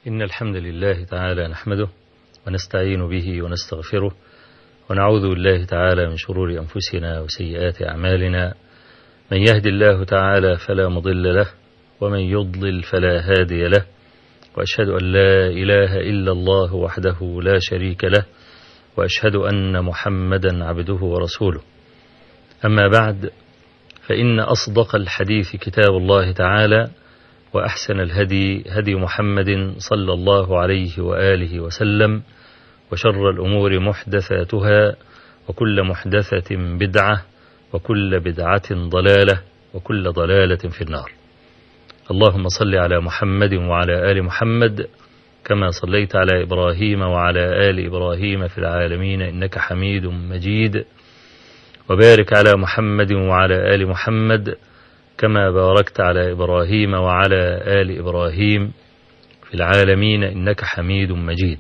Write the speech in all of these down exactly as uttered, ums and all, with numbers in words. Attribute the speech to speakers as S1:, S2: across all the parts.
S1: إن الحمد لله تعالى نحمده ونستعين به ونستغفره ونعوذ بالله تعالى من شرور أنفسنا وسيئات أعمالنا. من يهد الله تعالى فلا مضل له ومن يضلل فلا هادي له، وأشهد أن لا إله إلا الله وحده لا شريك له، وأشهد أن محمدا عبده ورسوله. أما بعد، فإن أصدق الحديث كتاب الله تعالى، وأحسن الهدي هدي محمد صلى الله عليه وآله وسلم، وشر الأمور محدثاتها، وكل محدثة بدعة، وكل بدعة ضلالة، وكل ضلالة في النار. اللهم صل على محمد وعلى آل محمد كما صليت على إبراهيم وعلى آل إبراهيم في العالمين إنك حميد مجيد، وبارك على محمد وعلى آل محمد كما باركت على إبراهيم وعلى آل إبراهيم في العالمين إنك حميد مجيد.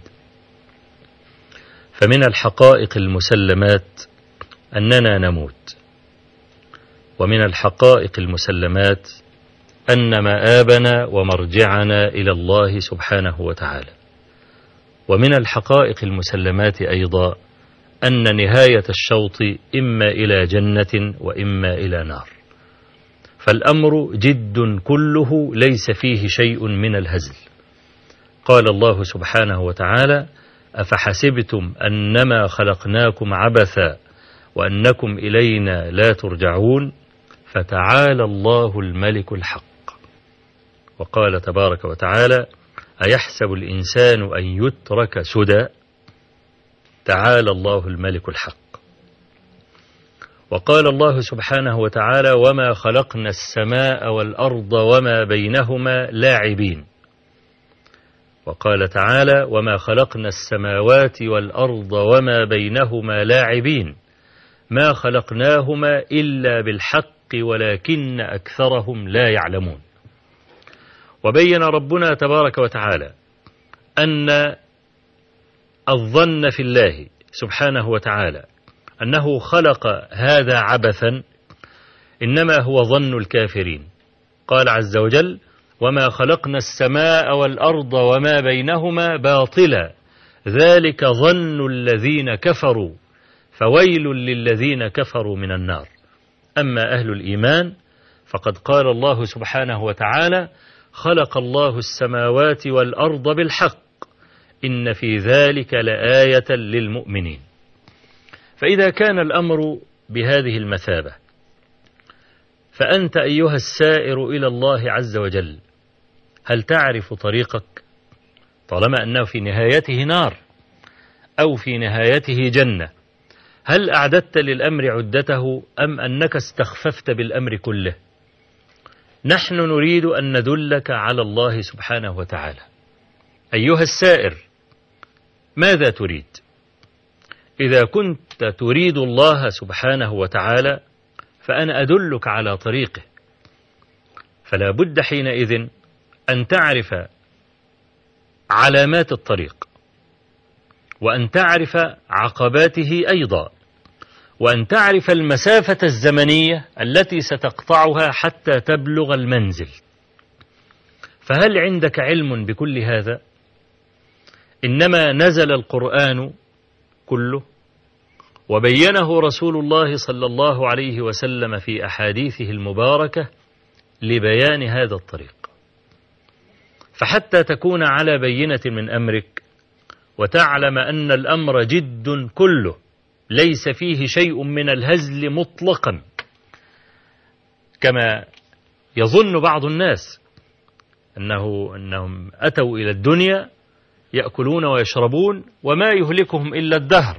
S1: فمن الحقائق المسلمات أننا نموت، ومن الحقائق المسلمات أن مآبنا ومرجعنا إلى الله سبحانه وتعالى. ومن الحقائق المسلمات أيضا أن نهاية الشوط إما إلى جنة وإما إلى نار، فالأمر جد كله ليس فيه شيء من الهزل. قال الله سبحانه وتعالى: أفحسبتم أنما خلقناكم عبثا وأنكم إلينا لا ترجعون فتعالى الله الملك الحق. وقال تبارك وتعالى: أيحسب الإنسان أن يترك سدى تعالى الله الملك الحق. وقال الله سبحانه وتعالى: وما خلقنا السماء والأرض وما بينهما لاعبين. وقال تعالى: وما خلقنا السماوات والأرض وما بينهما لاعبين ما خلقناهما إلا بالحق ولكن أكثرهم لا يعلمون. وبين ربنا تبارك وتعالى أن الظن في الله سبحانه وتعالى أنه خلق هذا عبثا إنما هو ظن الكافرين. قال عز وجل: وما خلقنا السماء والأرض وما بينهما باطلا ذلك ظن الذين كفروا فويل للذين كفروا من النار. أما أهل الإيمان فقد قال الله سبحانه وتعالى: خلق الله السماوات والأرض بالحق إن في ذلك لآية للمؤمنين. فإذا كان الأمر بهذه المثابة، فأنت أيها السائر إلى الله عز وجل هل تعرف طريقك؟ طالما أنه في نهايته نار أو في نهايته جنة، هل أعددت للأمر عدته أم أنك استخففت بالأمر كله؟ نحن نريد أن ندلك على الله سبحانه وتعالى. أيها السائر، ماذا تريد؟ إذا كنت تريد الله سبحانه وتعالى فأنا أدلك على طريقه، فلا بد حينئذ أن تعرف علامات الطريق، وأن تعرف عقباته أيضا، وأن تعرف المسافة الزمنية التي ستقطعها حتى تبلغ المنزل. فهل عندك علم بكل هذا؟ إنما نزل القرآن كله وبينه رسول الله صلى الله عليه وسلم في أحاديثه المباركة لبيان هذا الطريق. فحتى تكون على بينة من أمرك وتعلم أن الأمر جد كله ليس فيه شيء من الهزل مطلقا، كما يظن بعض الناس أنه أنهم أتوا إلى الدنيا يأكلون ويشربون وما يهلكهم إلا الدهر،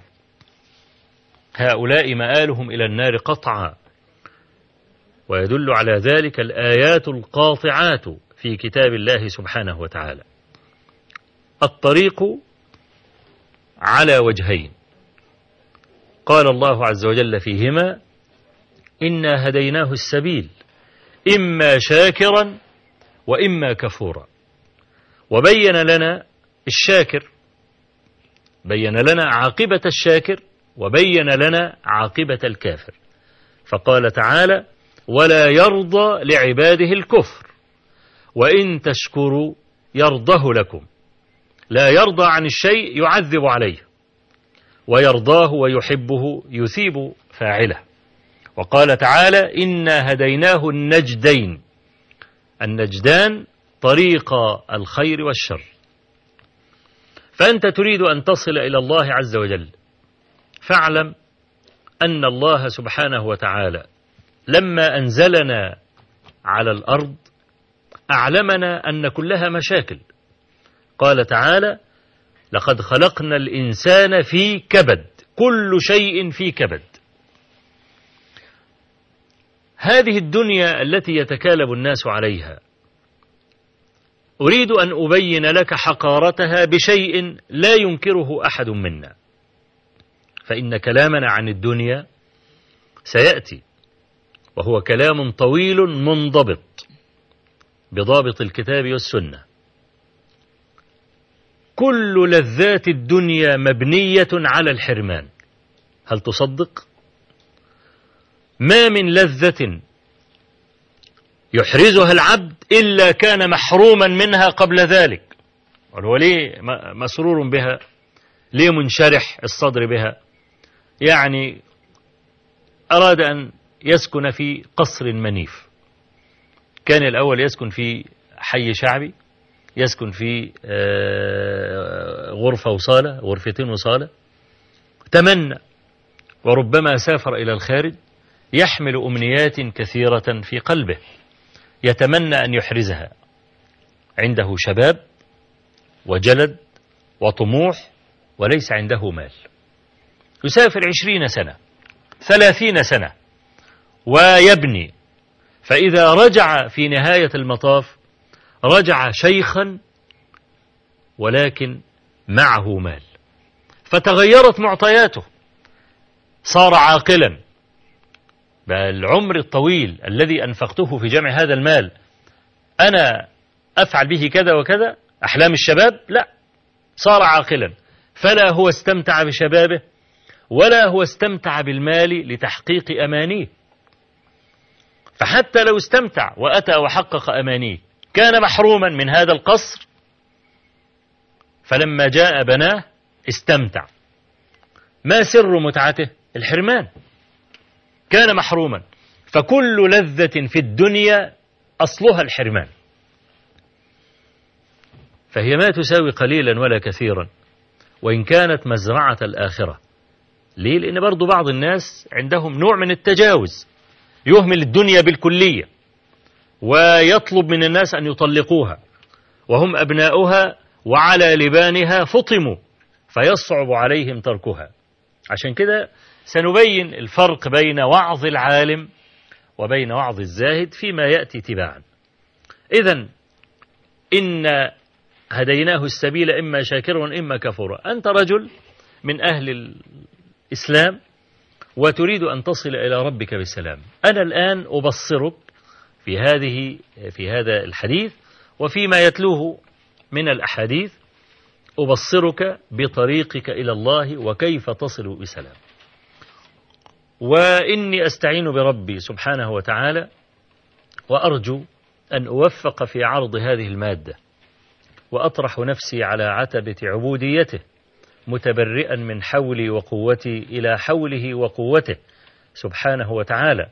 S1: هؤلاء مآلهم إلى النار قطعا. ويدل على ذلك الآيات القاطعات في كتاب الله سبحانه وتعالى. الطريق على وجهين، قال الله عز وجل فيهما: إنا هديناه السبيل إما شاكرا وإما كفورا. وبين لنا الشاكر، بين لنا عاقبة الشاكر، وبين لنا عاقبة الكافر. فقال تعالى: ولا يرضى لعباده الكفر وإن تشكروا يرضه لكم لا يرضى عن الشيء يعذب عليه، ويرضاه ويحبه يثيب فاعله. وقال تعالى: إنا هديناه النجدين. النجدان طريق الخير والشر. فأنت تريد أن تصل إلى الله عز وجل، فاعلم أن الله سبحانه وتعالى لما أنزلنا على الأرض أعلمنا أن كلها مشاكل. قال تعالى: لقد خلقنا الإنسان في كبد، كل شيء في كبد. هذه الدنيا التي يتكالب الناس عليها أريد أن أبين لك حقارتها بشيء لا ينكره أحد منا، فإن كلامنا عن الدنيا سيأتي، وهو كلام طويل منضبط بضابط الكتاب والسنة. كل لذات الدنيا مبنية على الحرمان. هل تصدق؟ ما من لذة يحرزها العبد إلا كان محروما منها قبل ذلك. هو ليه مسرور بها؟ ليه منشرح الصدر بها؟ يعني أراد أن يسكن في قصر منيف، كان الأول يسكن في حي شعبي، يسكن في غرفة وصالة، غرفتين وصالة، تمنى وربما سافر إلى الخارج يحمل أمنيات كثيرة في قلبه يتمنى أن يحرزها. عنده شباب وجلد وطموح، وليس عنده مال. يسافر عشرين سنة، ثلاثين سنة، ويبني، فإذا رجع في نهاية المطاف رجع شيخا ولكن معه مال، فتغيرت معطياته، صار عاقلا. بالعمر الطويل الذي أنفقته في جمع هذا المال أنا أفعل به كذا وكذا، أحلام الشباب؟ لا، صار عاقلا، فلا هو استمتع بشبابه ولا هو استمتع بالمال لتحقيق أمانيه. فحتى لو استمتع وأتى وحقق أمانيه كان محروما من هذا القصر، فلما جاء بناه استمتع. ما سر متعته؟ الحرمان. كان محروما. فكل لذة في الدنيا أصلها الحرمان، فهي ما تساوي قليلا ولا كثيرا، وإن كانت مزرعة الآخرة. ليه؟ لأن برضو بعض الناس عندهم نوع من التجاوز، يهمل الدنيا بالكلية ويطلب من الناس أن يطلقوها وهم أبناؤها وعلى لبانها فطموا، فيصعب عليهم تركها. عشان كده سنبين الفرق بين وعظ العالم وبين وعظ الزاهد فيما يأتي تباعا. إذن إن هديناه السبيل إما شاكرا وإما كفورا. أنت رجل من أهل الإسلام وتريد أن تصل إلى ربك بالسلام. أنا الآن أبصرك في هذه في هذا الحديث وفيما يتلوه من الأحاديث، أبصرك بطريقك إلى الله وكيف تصل بسلام. وإني أستعين بربي سبحانه وتعالى وأرجو أن أوفق في عرض هذه المادة، وأطرح نفسي على عتبة عبوديته متبرئا من حولي وقوتي إلى حوله وقوته سبحانه وتعالى.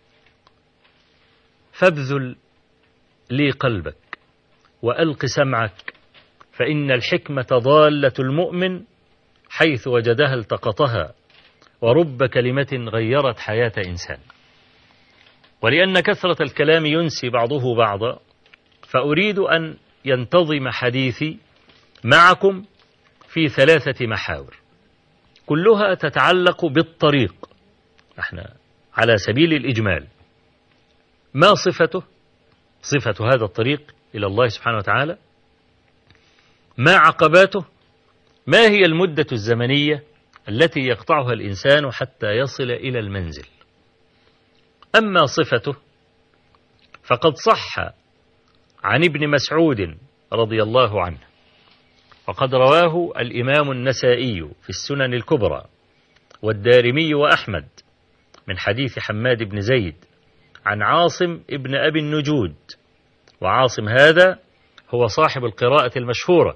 S1: فابذل لي قلبك وألق سمعك، فإن الحكمة ضالة المؤمن حيث وجدها التقطها، ورب كلمة غيرت حياة إنسان. ولأن كثرة الكلام ينسي بعضه بعضا، فأريد أن ينتظم حديثي معكم في ثلاثة محاور كلها تتعلق بالطريق. احنا على سبيل الإجمال: ما صفته؟ صفة هذا الطريق إلى الله سبحانه وتعالى. ما عقباته؟ ما هي المدة الزمنية التي يقطعها الإنسان حتى يصل إلى المنزل؟ أما صفته فقد صح عن ابن مسعود رضي الله عنه، وقد رواه الإمام النسائي في السنن الكبرى والدارمي وأحمد من حديث حماد بن زيد عن عاصم ابن أبي النجود. وعاصم هذا هو صاحب القراءة المشهورة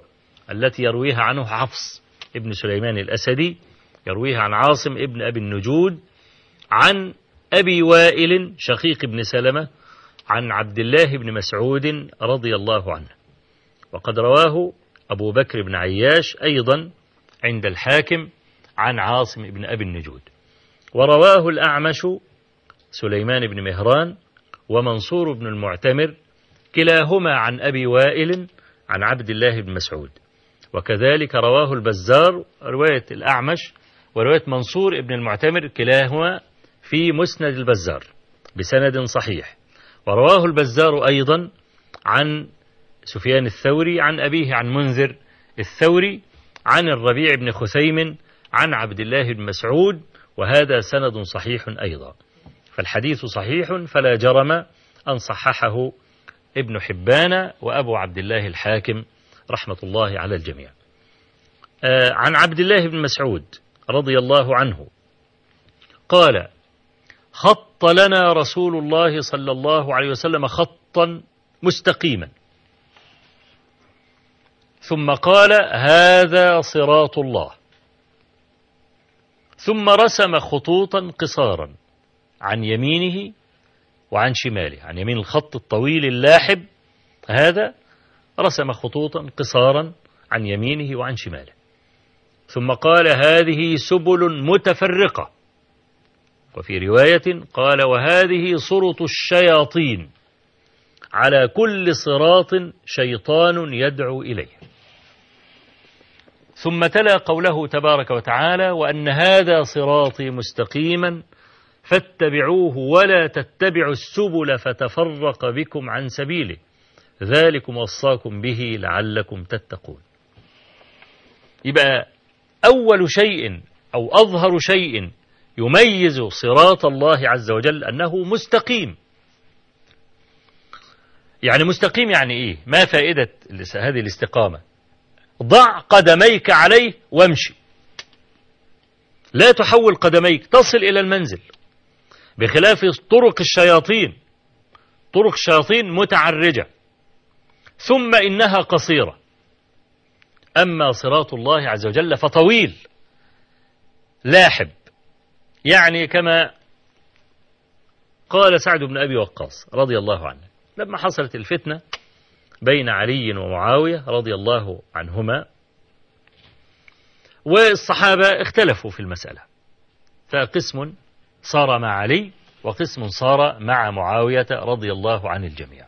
S1: التي يرويها عنه حفص ابن سليمان الأسدي، يرويها عن عاصم ابن أبي النجود عن أبي وائل شقيق بن سلمة عن عبد الله بن مسعود رضي الله عنه. وقد رواه أبو بكر بن عياش أيضا عند الحاكم عن عاصم بن أبي النجود. ورواه الأعمش سليمان بن مهران ومنصور بن المعتمر كلاهما عن أبي وائل عن عبد الله بن مسعود. وكذلك رواه البزار رواية الأعمش ورواية منصور بن المعتمر كلاهما في مسند البزار بسند صحيح. ورواه البزار أيضا عن سفيان الثوري عن أبيه عن منذر الثوري عن الربيع بن خثيم عن عبد الله بن مسعود، وهذا سند صحيح أيضا. فالحديث صحيح فلا جرم أن صححه ابن حبان وأبو عبد الله الحاكم رحمة الله على الجميع. آه عن عبد الله بن مسعود رضي الله عنه قال: خط لنا رسول الله صلى الله عليه وسلم خطا مستقيما، ثم قال: هذا صراط الله، ثم رسم خطوطا قصارا عن يمينه وعن شماله. عن يمين الخط الطويل اللاحب هذا رسم خطوطا قصارا عن يمينه وعن شماله، ثم قال: هذه سبل متفرقة. وفي رواية قال: وهذه صرط الشياطين، على كل صراط شيطان يدعو إليه. ثم تلا قوله تبارك وتعالى: وأن هذا صراطي مستقيما فاتبعوه ولا تتبعوا السبل فتفرق بكم عن سبيله ذلكم وصاكم به لعلكم تتقون. يبقى أول شيء أو أظهر شيء يميز صراط الله عز وجل أنه مستقيم. يعني مستقيم يعني إيه؟ ما فائدة هذه الاستقامة؟ ضع قدميك عليه وامشي، لا تحول قدميك، تصل إلى المنزل، بخلاف طرق الشياطين. طرق الشياطين متعرجة ثم إنها قصيرة، أما صراط الله عز وجل فطويل لاحب. يعني كما قال سعد بن أبي وقاص رضي الله عنه لما حصلت الفتنة بين علي ومعاوية رضي الله عنهما، والصحابة اختلفوا في المسألة، فقسم صار مع علي وقسم صار مع معاوية رضي الله عن الجميع.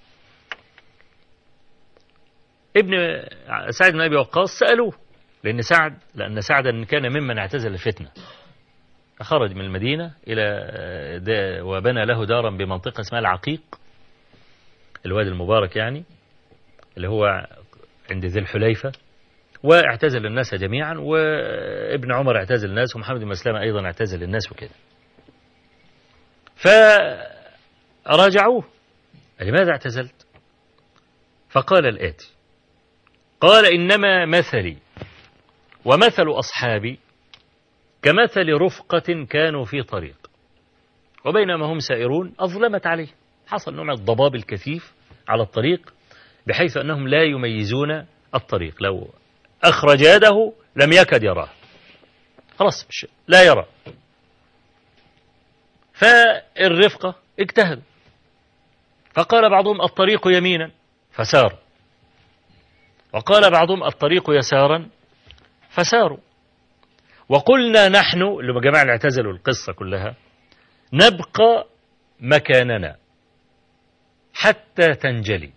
S1: ابن سعد بن أبي وقاص سألوه، لأن سعد لأن سعدا كان ممن اعتزل الفتنة، خرج من المدينة إلى وبنى له دارا بمنطقة اسمها العقيق، الوادي المبارك يعني، اللي هو عند ذي الحليفة، واعتزل الناس جميعا، وابن عمر اعتزل الناس، ومحمد بن مسلمة أيضا اعتزل الناس وكده. فراجعوه: لماذا اعتزلت؟ فقال الآتي: قال: إنما مثلي ومثل أصحابي كمثل رفقة كانوا في طريق، وبينما هم سائرون أظلمت عليه، حصل نوع من الضباب الكثيف على الطريق بحيث أنهم لا يميزون الطريق، لو أخرج يده لم يكد يراه، خلاص مش لا يرى. فالرفقة اجتهدوا، فقال بعضهم الطريق يمينا فسار، وقال بعضهم الطريق يسارا فساروا. وقلنا نحن اللي جماعة اللي اعتزلوا القصة كلها نبقى مكاننا حتى تنجلي.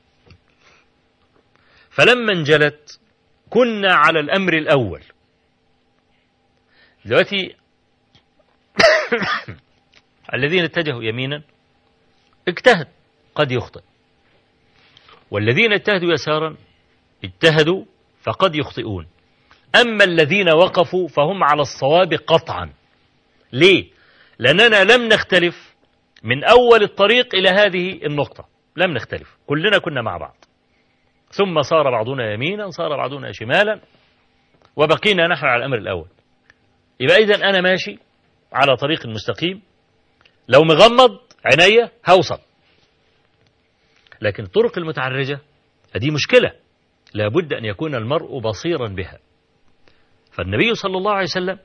S1: فلما انجلت كنا على الأمر الأول. دلوقتي الذين اتجهوا يمينا اجتهد، قد يخطئ، والذين اجتهدوا يسارا اجتهدوا فقد يخطئون. أما الذين وقفوا فهم على الصواب قطعا. ليه؟ لأننا لم نختلف من أول الطريق إلى هذه النقطة، لم نختلف، كلنا كنا مع بعض، ثم صار بعضنا يمينا صار بعضنا شمالا وبقينا نحن على الأمر الأول. يبقى إذن أنا ماشي على طريق مستقيم، لو مغمض عينيا هوصل. لكن الطرق المتعرجة هذه مشكلة، لابد أن يكون المرء بصيرا بها. فالنبي صلى الله عليه وسلم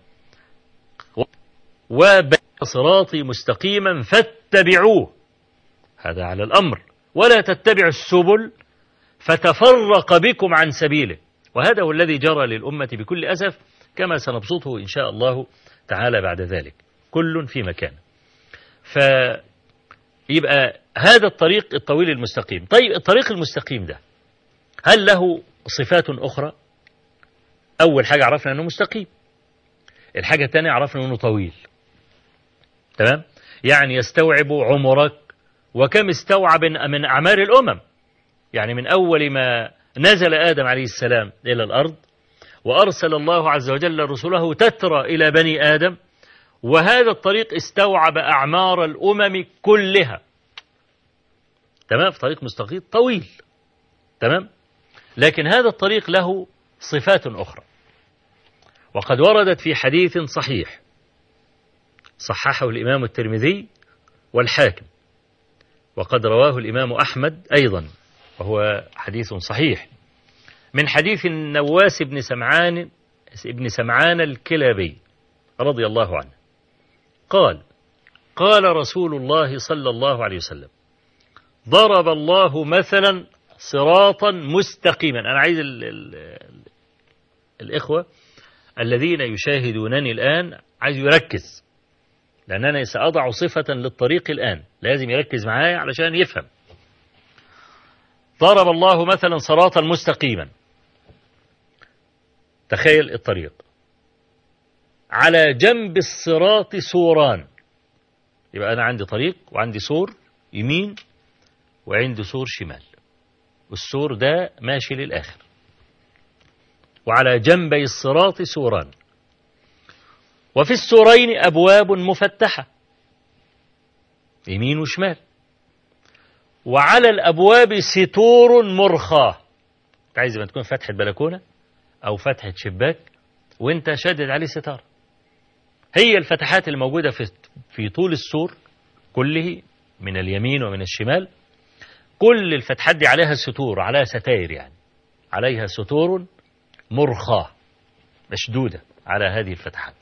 S1: وبين صراطي مستقيما فاتبعوه، هذا على الأمر، ولا تتبعوا السبل فتفرق بكم عن سبيله. وهذا هو الذي جرى للأمة بكل أسف، كما سنبسطه إن شاء الله تعالى بعد ذلك، كل في مكان. فيبقى هذا الطريق الطويل المستقيم. طيب الطريق المستقيم ده هل له صفات أخرى؟ أول حاجة عرفنا أنه مستقيم، الحاجة الثانية عرفنا أنه طويل. تمام؟ يعني يستوعب عمرك، وكم استوعب من أعمار الأمم، يعني من أول ما نزل آدم عليه السلام إلى الأرض، وأرسل الله عز وجل رسله تترى إلى بني آدم، وهذا الطريق استوعب أعمار الأمم كلها. تمام؟ في طريق مستقيم طويل. تمام؟ لكن هذا الطريق له صفات أخرى، وقد وردت في حديث صحيح صححه الإمام الترمذي والحاكم، وقد رواه الإمام أحمد أيضا، وهو حديث صحيح، من حديث النواس بن سمعان ابن سمعان الكلابي رضي الله عنه قال: قال رسول الله صلى الله عليه وسلم: ضرب الله مثلا صراطا مستقيما. أنا عايز ال ال الإخوة الذين يشاهدونني الآن عايز يركز، لأن أنا سأضع صفة للطريق الآن، لازم يركز معايا علشان يفهم. ضرب الله مثلا صراطا مستقيما، تخيل الطريق، على جنب الصراط سوران. يبقى أنا عندي طريق وعندي سور يمين وعندي سور شمال، والسور ده ماشي للآخر، وعلى جنبي الصراط سوران، وفي السورين أبواب مفتحة يمين وشمال، وعلى الأبواب ستور مرخاة. عايز ما تكون فتحة بلكونة أو فتحة شباك وانت شادد عليه ستار، هي الفتحات الموجودة في في طول السور كله من اليمين ومن الشمال، كل الفتحات دي عليها ستور، عليها ستائر، يعني عليها ستور مرخاة مشدودة على هذه الفتحات.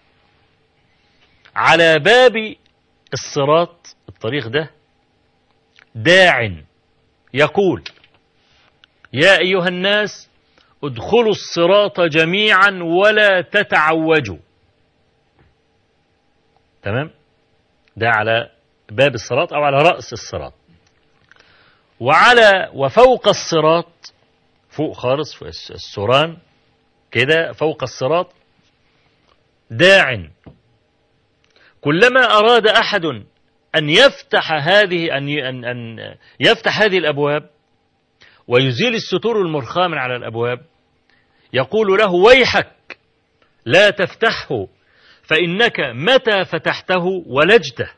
S1: على باب الصراط الطريق ده داع يقول: يا أيها الناس ادخلوا الصراط جميعا ولا تتعوجوا. تمام؟ ده على باب الصراط أو على رأس الصراط. وعلى وفوق الصراط، فوق خالص في السوران كده فوق الصراط، داع كلما أراد أحد أن يفتح هذه أن أن أن يفتح هذه الأبواب ويزيل الستور المرخاة من على الأبواب، يقول له: ويحك لا تفتحه، فإنك متى فتحته ولجته.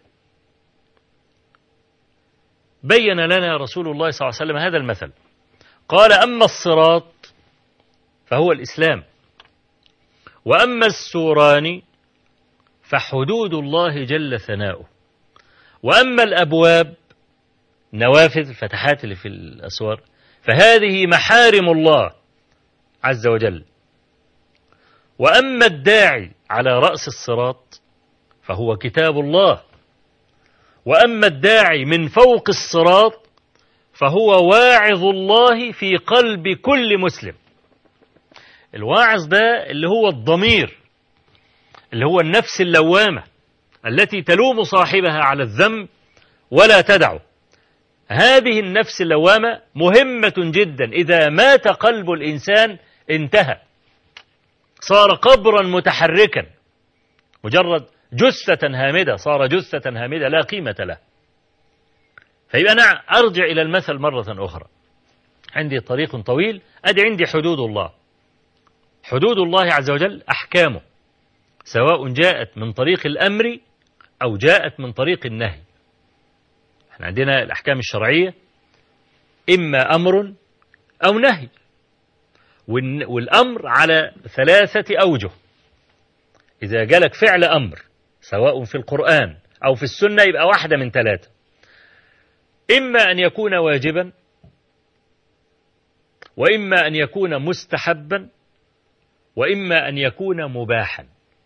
S1: بين لنا رسول الله صلى الله عليه وسلم هذا المثل، قال: أما الصراط فهو الإسلام، وأما السوران فحدود الله جل ثناؤه، وأما الأبواب نوافذ الفتحات اللي في الأسوار فهذه محارم الله عز وجل، وأما الداعي على رأس الصراط فهو كتاب الله، وأما الداعي من فوق الصراط فهو واعظ الله في قلب كل مسلم. الواعظ ده اللي هو الضمير، اللي هو النفس اللوامة التي تلوم صاحبها على الذنب ولا تدعه. هذه النفس اللوامة مهمة جدا، إذا مات قلب الإنسان انتهى، صار قبرا متحركا، مجرد جثة هامدة، صار جثة هامدة لا قيمة له. فيبقى أنا أرجع إلى المثل مرة أخرى، عندي طريق طويل، أدي عندي حدود الله. حدود الله عز وجل أحكامه، سواء جاءت من طريق الأمر أو جاءت من طريق النهي. احنا عندنا الأحكام الشرعية إما أمر أو نهي، والأمر على ثلاثة أوجه. إذا جالك فعل أمر سواء في القرآن أو في السنة يبقى واحدة من ثلاثة: إما أن يكون واجبا، وإما أن يكون مستحبا وإما أن يكون مباحا.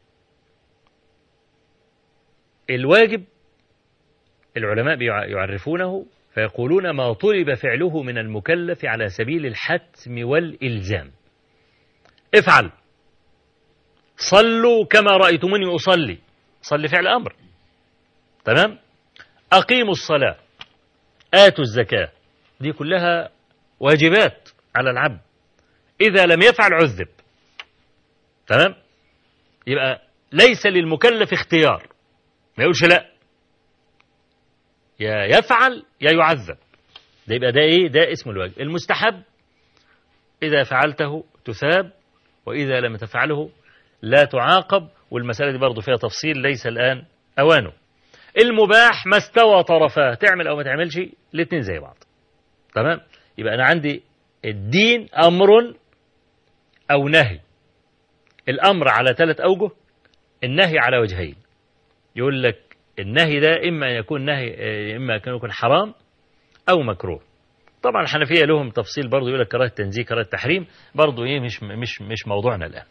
S1: الواجب العلماء يعرفونه فيقولون ما طلب فعله من المكلف على سبيل الحتم والإلزام. افعل، صلوا كما رأيتموني أصلي، صلي فعل أمر، تمام؟ أقيموا الصلاة، آتوا الزكاة، دي كلها واجبات على العبد، إذا لم يفعل عذب، تمام؟ يبقى ليس للمكلف اختيار، ما يقولش لا، يا يفعل يا يعذب. ده يبقى ده ايه؟ ده اسم الواجب. المستحب إذا فعلته تثاب وإذا لم تفعله لا تعاقب، والمسألة دي برضو فيها تفصيل ليس الآن أوانه. المباح ما استوى طرفاه، تعمل أو ما تعملش الاثنين زي بعض، تمام؟ يبقى أنا عندي الدين أمر أو نهي. الأمر على ثلاث أوجه، النهي على وجهين. يقول لك النهي ده إما أن يكون نهي، إما أن يكون حرام أو مكروه. طبعا الحنفية لهم تفصيل برضو، يقول لك كراهة تنزيه كراهة تحريم، برضو إيه مش مش مش موضوعنا الآن.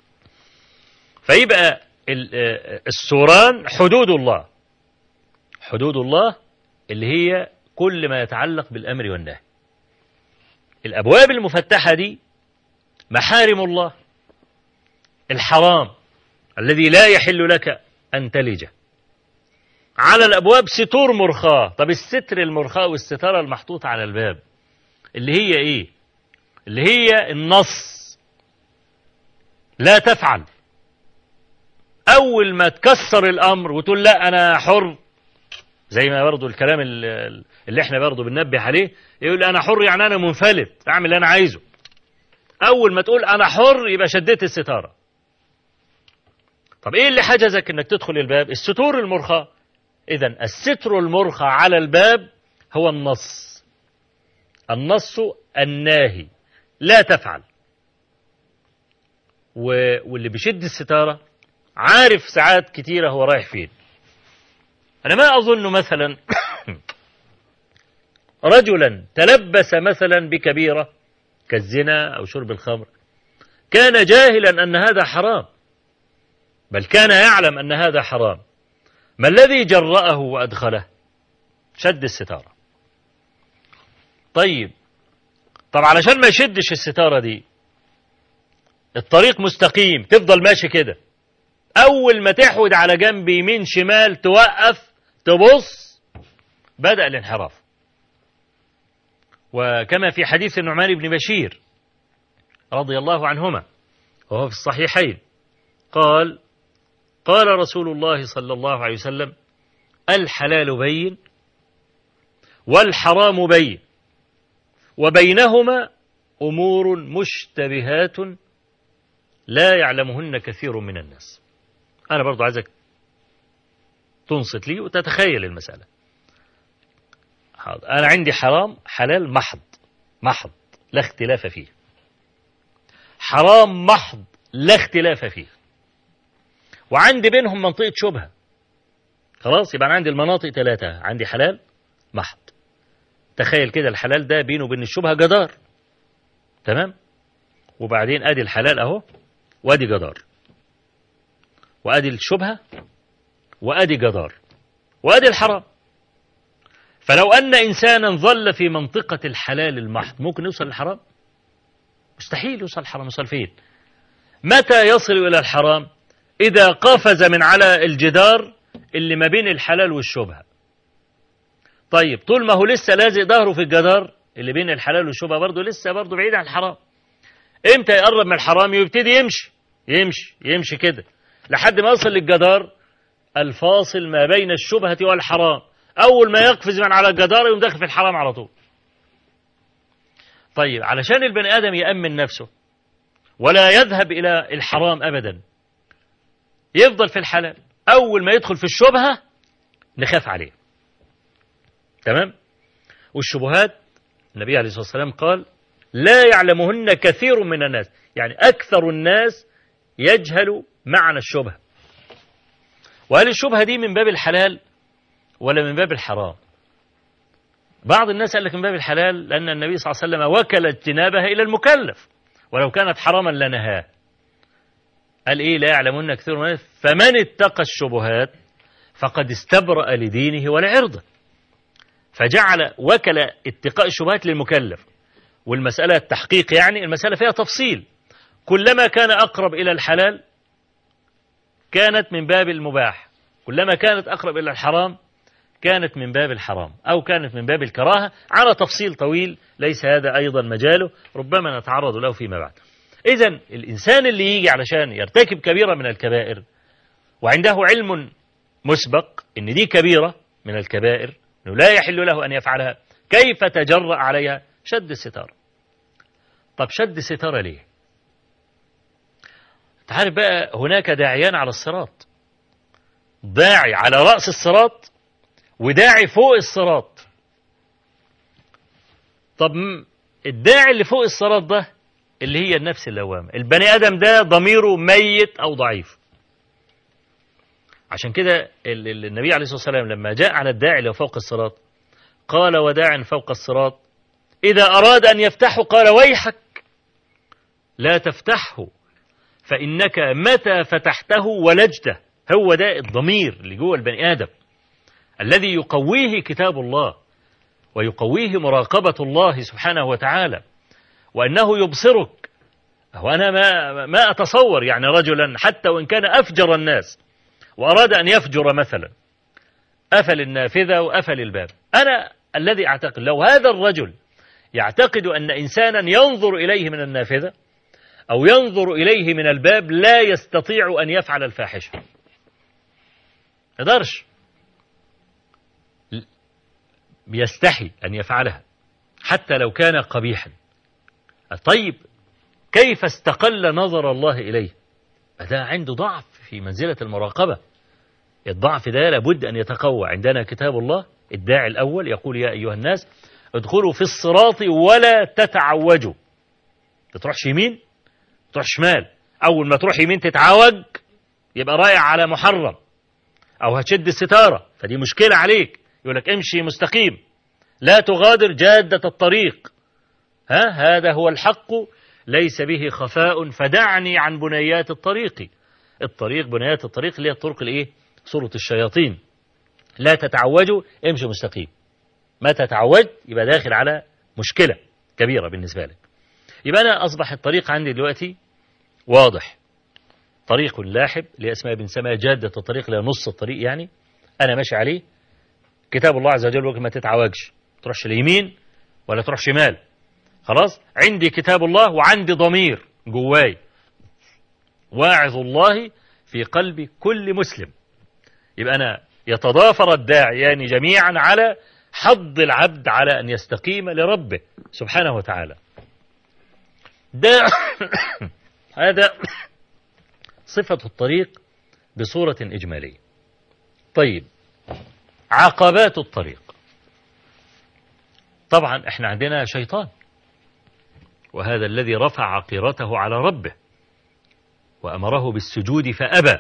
S1: فيبقى السوران حدود الله، حدود الله اللي هي كل ما يتعلق بالأمر والنهي. الأبواب المفتحة دي محارم الله، الحرام الذي لا يحل لك أن تلجه. على الأبواب ستور مرخاة. طب الستر المرخاة والستارة المحطوطة على الباب اللي هي إيه؟ اللي هي النص، لا تفعل. أول ما تكسر الأمر وتقول لا أنا حر، زي ما برضو الكلام اللي احنا برضو بننبه عليه، يقول أنا حر يعني أنا منفلت أعمل اللي أنا عايزه. أول ما تقول أنا حر يبقى شديت الستارة. طب إيه اللي حجزك إنك تدخل الباب؟ الستور المرخاة. إذن الستر المرخى على الباب هو النص، النص الناهي لا تفعل. واللي بيشد الستارة عارف ساعات كتيرة هو رايح فين. أنا ما أظن مثلا رجلا تلبس مثلا بكبيرة كالزنا أو شرب الخمر كان جاهلا أن هذا حرام، بل كان يعلم أن هذا حرام، ما الذي جرأه وأدخله؟ شد الستارة. طيب طب علشان ما يشدش الستارة دي، الطريق مستقيم تفضل ماشي كده، أول ما تحود على جنب يمين شمال توقف تبص، بدأ الانحراف. وكما في حديث النعمان بن بشير رضي الله عنهما وهو في الصحيحين قال قال رسول الله صلى الله عليه وسلم: الحلال بين والحرام بين وبينهما أمور مشتبهات لا يعلمهن كثير من الناس. أنا برضو عايزك تنصت لي وتتخيل المسألة. أنا عندي حرام حلال محض محض لا اختلاف فيه، حرام محض لا اختلاف فيه، وعندي بينهم منطقة شبهة. خلاص يبقى أنا عندي المناطق ثلاثة، عندي حلال محض. تخيل كده الحلال ده بينه وبين الشبهة جدار، تمام؟ وبعدين أدي الحلال أهو، وأدي جدار، وأدي الشبهة، وأدي جدار، وأدي الحرام. فلو أن إنسانا ظل في منطقة الحلال المحض ممكن يوصل للحرام؟ مستحيل يوصل الحرام. يوصل فين؟ متى يصل إلى الحرام؟ إذا قفز من على الجدار اللي ما بين الحلال والشبهة. طيب طول ما هو لسه لازق ظهره في الجدار اللي بين الحلال والشبهة برضه لسه برضه بعيد عن الحرام. امتى يقرب من الحرام؟ يبتدي يمشي يمشي يمشي كده لحد ما يصل للجدار الفاصل ما بين الشبهة والحرام. أول ما يقفز من على الجدار يقوم داخل في الحرام على طول. طيب علشان البني آدم يأمن نفسه ولا يذهب إلى الحرام أبدا، يفضل في الحلال. أول ما يدخل في الشبهة نخاف عليه، تمام؟ والشبهات النبي عليه الصلاة والسلام قال: لا يعلمهن كثير من الناس، يعني أكثر الناس يجهل معنى الشبهة. وهل الشبهة دي من باب الحلال ولا من باب الحرام؟ بعض الناس قال لك من باب الحلال لأن النبي صلى الله عليه وسلم وكل اجتنابها إلى المكلف، ولو كانت حراما لنهاه. قال إيه؟ لا يعلمون كثير من الناس فمن اتقى الشبهات فقد استبرأ لدينه ولعرضه. فجعل وكل اتقاء الشبهات للمكلف، والمسألة التحقيق يعني المسألة فيها تفصيل، كلما كان أقرب إلى الحلال كانت من باب المباح، كلما كانت أقرب إلى الحرام كانت من باب الحرام، أو كانت من باب الكراهة، على تفصيل طويل ليس هذا أيضا مجاله، ربما نتعرض له فيما بعد. إذن الإنسان اللي يجي علشان يرتكب كبيرة من الكبائر وعنده علم مسبق إن دي كبيرة من الكبائر إنه لا يحل له أن يفعلها، كيف تجرأ عليها؟ شد الستار. طب شد الستار ليه؟ تعرف بقى هناك داعيان على الصراط، داعي على رأس الصراط وداعي فوق الصراط. طب الداعي اللي فوق الصراط ده اللي هي النفس اللوامة، البني آدم ده ضميره ميت أو ضعيف. عشان كده النبي عليه الصلاة والسلام لما جاء على الداعي اللي فوق الصراط قال وداع فوق الصراط إذا أراد أن يفتحه قال ويحك لا تفتحه فإنك متى فتحته ولجته. هو ده الضمير اللي جوه البني آدم الذي يقويه كتاب الله ويقويه مراقبة الله سبحانه وتعالى، وأنه يبصرك. وأنا ما, ما أتصور يعني رجلا حتى وإن كان أفجر الناس وأراد أن يفجر مثلا أفل النافذة وأفل الباب، أنا الذي أعتقد لو هذا الرجل يعتقد أن إنسانا ينظر إليه من النافذة أو ينظر إليه من الباب لا يستطيع أن يفعل الفاحشة، يقدرش، يستحي أن يفعلها حتى لو كان قبيحا. طيب كيف استقل نظر الله إليه؟ هذا عنده ضعف في منزلة المراقبة. الضعف ده لابد أن يتقوى. عندنا كتاب الله، الداعي الأول يقول يا أيها الناس ادخلوا في الصراط ولا تتعوجوا. تروحش يمين تروح شمال، أول ما تروح يمين تتعوج يبقى رايح على محرم أو هتشد الستارة، فدي مشكلة عليك. يقول لك امشي مستقيم لا تغادر جادة الطريق، ها هذا هو الحق ليس به خفاء فدعني عن بنيات الطريق. الطريق بنيات الطريق اللي هي الطرق الايه؟ صورة الشياطين. لا تتعوجوا، امشي مستقيم. ما تتعوجت يبقى داخل على مشكلة كبيرة بالنسبة لك. يبقى أنا أصبح الطريق عندي دلوقتي واضح، طريق لاحب اللي اسمها بنسميها جادة الطريق اللي هي نص الطريق، يعني أنا ماشي عليه. كتاب الله عز وجل ما تتعوجش، تروحش اليمين ولا تروح شمال. خلاص عندي كتاب الله وعندي ضمير جواي، واعظ الله في قلب كل مسلم. يبقى أنا يتضافر الداعيان جميعا على حض العبد على أن يستقيم لربه سبحانه وتعالى. ده هذا صفة الطريق بصورة إجمالية. طيب عقبات الطريق، طبعا احنا عندنا شيطان، وهذا الذي رفع عقيرته على ربه وأمره بالسجود فأبى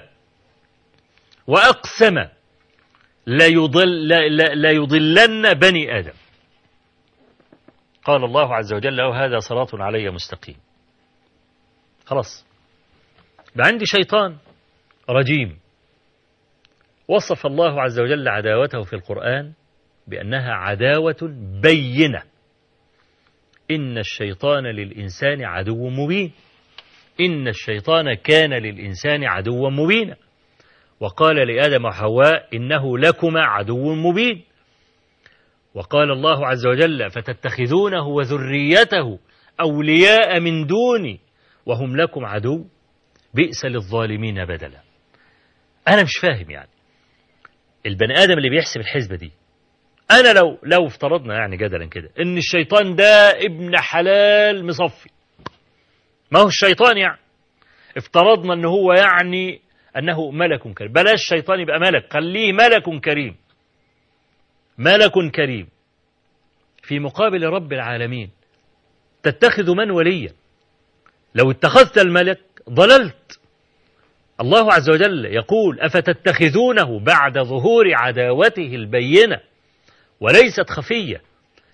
S1: وأقسم لا, يضل لا, لا, لا يضلن بني آدم. قال الله عز وجل وهذا صراط علي مستقيم. خلاص بقى عندي شيطان رجيم وصف الله عز وجل عداوته في القرآن بأنها عداوة بينة. إن الشيطان للإنسان عدو مبين، إن الشيطان كان للإنسان عدوا مبينا. وقال لآدم وحواء إنه لكما عدو مبين. وقال الله عز وجل فتتخذونه وذريته أولياء من دوني وهم لكم عدو بئس للظالمين بدلا. أنا مش فاهم يعني البني آدم اللي بيحسب الحسبة دي. أنا لو لو افترضنا يعني جدلا كده إن الشيطان ده ابن حلال مصفي، ما هو الشيطان يعني افترضنا إن هو يعني أنه ملك كريم، بلاش الشيطان يبقى ملك، خليه ملك كريم، ملك كريم في مقابل رب العالمين. تتخذ من وليا؟ لو اتخذت الملك ضللت. الله عز وجل يقول أفتتخذونه بعد ظهور عداوته البينة وليست خفية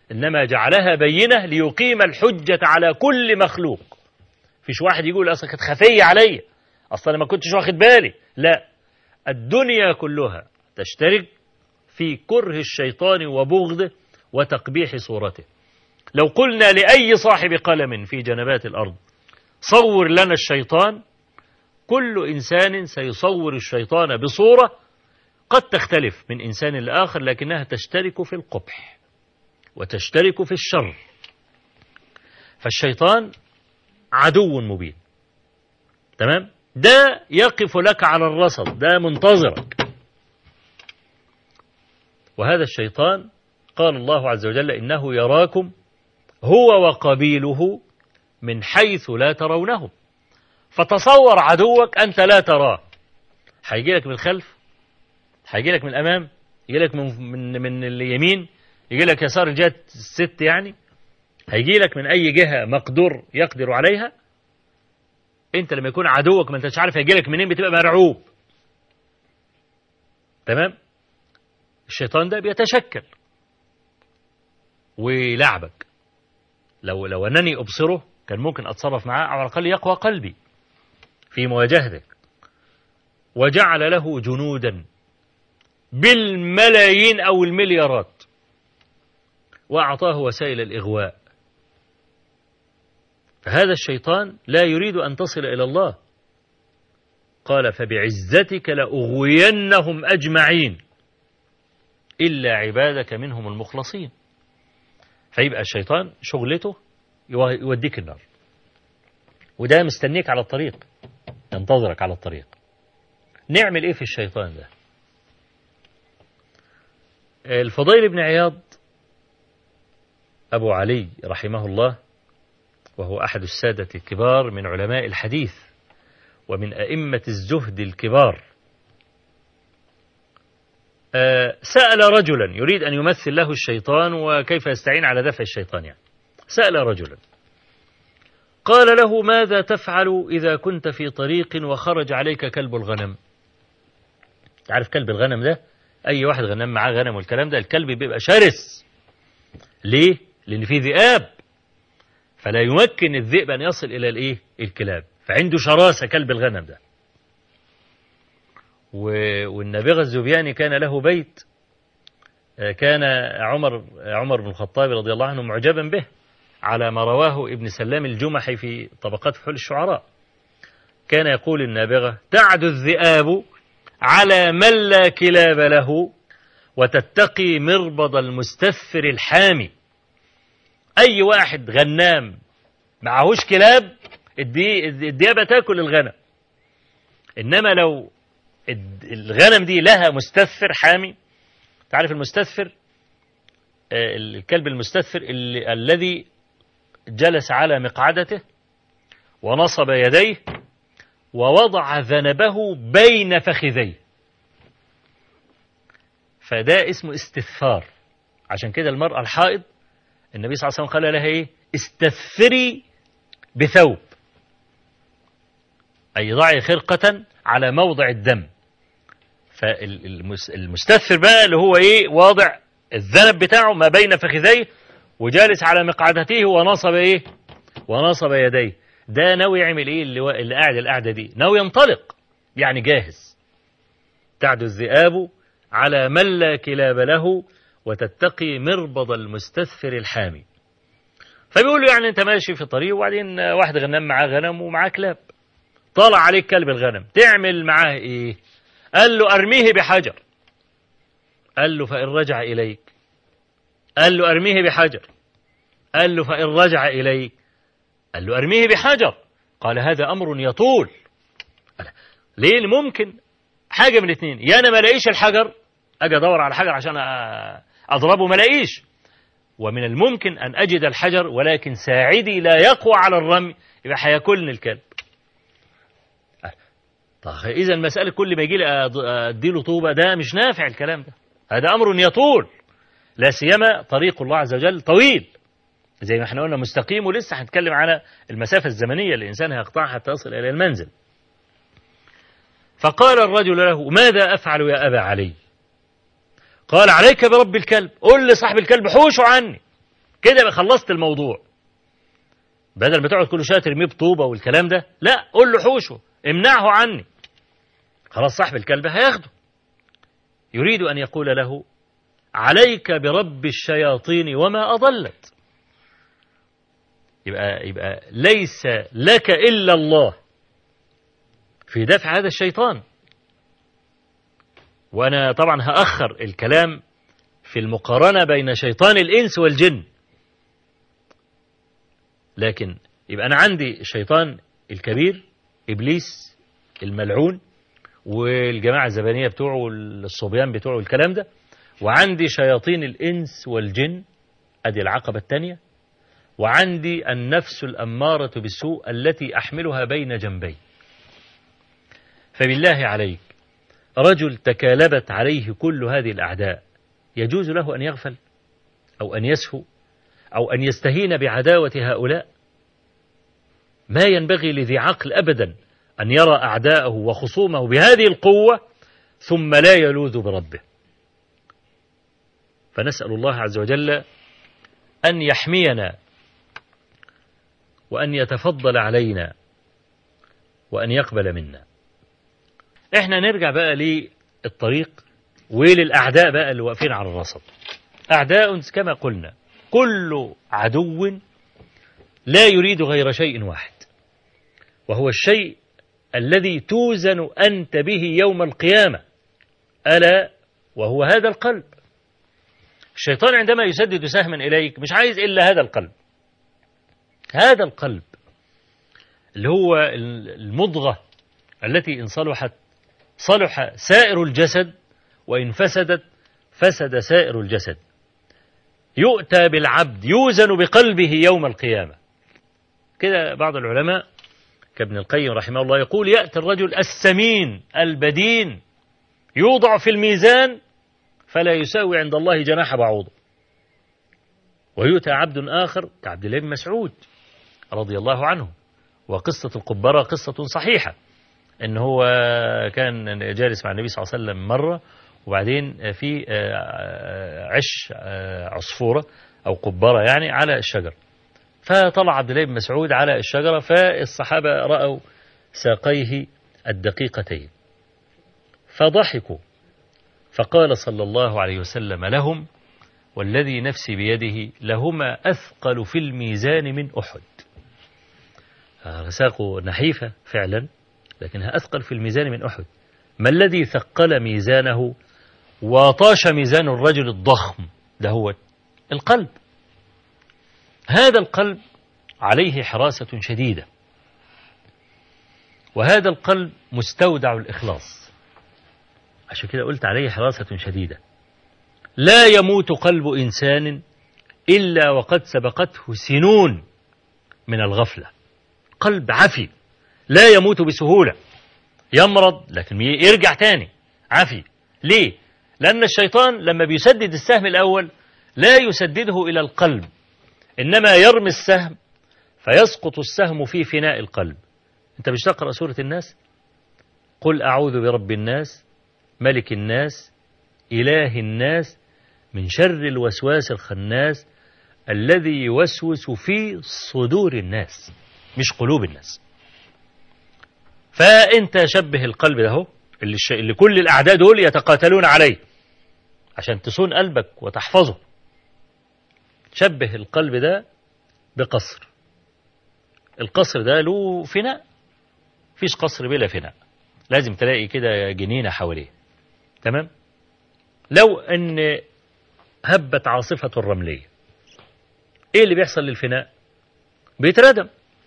S1: إنما جعلها بينة ليقيم الحجة على كل مخلوق. فيش واحد يقول أصلا كانت خفية عليا، أصلا ما كنتش واخد بالي. لا، الدنيا كلها تشترك في كره الشيطان وبغضه وتقبيح صورته. لو قلنا لأي صاحب قلم في جنبات الأرض صور لنا الشيطان، كل إنسان سيصور الشيطان بصورة قد تختلف من إنسان لآخر، لكنها تشترك في القبح وتشترك في الشر. فالشيطان عدو مبين، تمام؟ ده يقف لك على الرصد، ده منتظرك. وهذا الشيطان قال الله عز وجل إنه يراكم هو وقبيله من حيث لا ترونهم. فتصور عدوك أنت لا تراه، هيجي لك من الخلف، هيجي لك من الأمام، يجي لك من, من, من اليمين، يجي لك يسار الجهة الست، يعني هيجي لك من أي جهة مقدور يقدر عليها. أنت لما يكون عدوك ما أنتش عارف هيجي لك منين، بتبقى مرعوب، تمام؟ الشيطان ده بيتشكل ويلعبك. لو لو أنني أبصره كان ممكن أتصرف معاه، أو على الأقل يقوى قلبي في مواجهتك. وجعل له جنودا بالملايين أو المليارات، وأعطاه وسائل الإغواء. فهذا الشيطان لا يريد أن تصل إلى الله. قال فبعزتك لأغوينهم أجمعين إلا عبادك منهم المخلصين. فيبقى الشيطان شغلته يوديك النار، وده مستنيك على الطريق، ينتظرك على الطريق. نعمل إيه في الشيطان ده؟ الفضيل بن عياض أبو علي رحمه الله، وهو أحد السادة الكبار من علماء الحديث ومن أئمة الزهد الكبار، سأل رجلا يريد أن يمثل له الشيطان وكيف يستعين على دفع الشيطان. يعني سأل رجلا قال له ماذا تفعل إذا كنت في طريق وخرج عليك كلب الغنم؟ تعرف كلب الغنم ده؟ أي واحد غنم معاه غنم والكلام ده، الكلب بيبقى شرس. ليه؟ لأن فيه ذئاب، فلا يمكن الذئب أن يصل إلى الإيه؟ الكلاب، فعنده شراسة كلب الغنم ده. والنابغة الزبياني كان له بيت، كان عمر عمر بن الخطاب رضي الله عنه معجبا به على ما رواه ابن سلام الجمحي في طبقات فحول الشعراء. كان يقول النابغة تعد الذئاب على من لا كلاب له وتتقي مربض المستثفر الحامي. أي واحد غنام معهوش كلاب الديابة تاكل الغنم، إنما لو الغنم دي لها مستثفر حامي. تعرف المستثفر؟ الكلب المستثفر اللي الذي جلس على مقعدته ونصب يديه ووضع ذنبه بين فخذيه، فده اسمه استثفار. عشان كده المرأة الحائض النبي صلى الله عليه وسلم قال لها ايه؟ استثفري بثوب، أي ضعي خرقة على موضع الدم. فالمستثفر بقى اللي هو ايه؟ واضع الذنب بتاعه ما بين فخذيه وجالس على مقعدته ونصب ايه؟ ونصب يديه. ده ناوي يعمل ايه؟ اللي, اللي قاعد القعدة دي ناوي ينطلق، يعني جاهز. تعد الذئاب على من لا كلاب له وتتقي مربض المستثفر الحامي. فبيقول له يعني انت ماشي في طريق وبعدين واحد غنم معاه غنم ومعاه كلاب، طلع عليك كلب الغنم، تعمل معاه ايه؟ قال له ارميه بحجر. قال له فإن رجع إليك؟ قال له ارميه بحجر. قال له فإن رجع إليك؟ قال له ارميه بحجر. قال هذا أمر يطول. ليه؟ ممكن حاجة من الاثنين، يا أنا ما لاقيش الحجر أجي أدور على حجر عشان أضربه ما لاقيش، ومن الممكن أن أجد الحجر ولكن ساعدي لا يقوى على الرمي، يبقى هياكلني الكلب. طيب إذا المسألة كل ما يجي لي أديله طوبة، ده مش نافع الكلام ده، هذا أمر يطول، لا سيما طريق الله عز وجل طويل زي ما احنا قلنا مستقيم، ولسه هنتكلم على المسافة الزمنية اللي الإنسان هيقطعها حتى يصل إلى المنزل. فقال الرجل له ماذا أفعل يا أبا علي؟ قال عليك برب الكلب، قل لصاحب الكلب حوشه عني. كده خلصت الموضوع. بدل ما تقعد كل شويه ترميه بطوبه والكلام ده، لا، قول له حوشه، امنعه عني. خلاص صاحب الكلب هياخده. يريد أن يقول له عليك برب الشياطين وما أضلت. يبقى, يبقى ليس لك إلا الله في دفع هذا الشيطان. وأنا طبعا هأخر الكلام في المقارنة بين شيطان الإنس والجن، لكن يبقى أنا عندي الشيطان الكبير إبليس الملعون والجماعة الزبانية بتوعه والصبيان بتوعه الكلام ده، وعندي شياطين الإنس والجن، أدي العقبة الثانية، وعندي النفس الأمارة بالسوء التي أحملها بين جنبي. فبالله عليك، رجل تكالبت عليه كل هذه الأعداء، يجوز له أن يغفل أو أن يسهو أو أن يستهين بعداوة هؤلاء؟ ما ينبغي لذي عقل أبدا أن يرى أعداءه وخصومه بهذه القوة ثم لا يلوذ بربه. فنسأل الله عز وجل أن يحمينا وأن يتفضل علينا وأن يقبل منا. احنا نرجع بقى للطريق وللأعداء بقى اللي واقفين على الرصد. أعداء كما قلنا كل عدو لا يريد غير شيء واحد، وهو الشيء الذي توزن أنت به يوم القيامة، ألا وهو هذا القلب. الشيطان عندما يسدد سهما إليك مش عايز إلا هذا القلب. هذا القلب اللي هو المضغة التي إن صلحت صلح سائر الجسد، وإن فسدت فسد سائر الجسد. يؤتى بالعبد يوزن بقلبه يوم القيامة. كده بعض العلماء كابن القيم رحمه الله يقول: يأتي الرجل السمين البدين يوضع في الميزان فلا يساوي عند الله جناح بعوضة. ويؤتى عبد آخر كعبد الله بن مسعود رضي الله عنه، وقصة القبرة قصة صحيحة، إن هو كان جالس مع النبي صلى الله عليه وسلم مرة، وبعدين في عش عصفورة أو قبرة يعني على الشجر، فطلع عبد الله بن مسعود على الشجرة، فالصحابة رأوا ساقيه الدقيقتين فضحكوا، فقال صلى الله عليه وسلم لهم: والذي نفسي بيده لهما أثقل في الميزان من أحد. ساقه نحيفة فعلا، لكنها أثقل في الميزان من أحد. ما الذي ثقل ميزانه وطاش ميزان الرجل الضخم ده؟ هو القلب. هذا القلب عليه حراسة شديدة، وهذا القلب مستودع الإخلاص، عشان كده قلت عليه حراسة شديدة. لا يموت قلب إنسان إلا وقد سبقته سنون من الغفلة. قلب عفي لا يموت بسهولة، يمرض لكن يرجع تاني عفي. ليه؟ لأن الشيطان لما بيسدد السهم الأول لا يسدده إلى القلب، إنما يرمي السهم فيسقط السهم في فناء القلب. أنت مش تقرأ سورة الناس؟ قل أعوذ برب الناس ملك الناس إله الناس من شر الوسواس الخناس الذي يوسوس في صدور الناس، مش قلوب الناس. فأنت شبه القلب ده اللي, اللي كل الأعداء دول يتقاتلون عليه عشان تصون قلبك وتحفظه. شبه القلب ده بقصر. القصر ده له فناء، فيش قصر بلا فناء، لازم تلاقي كده جنينة حواليه. تمام؟ لو أن هبت عاصفة الرملية، إيه اللي بيحصل للفناء؟ بيتردم.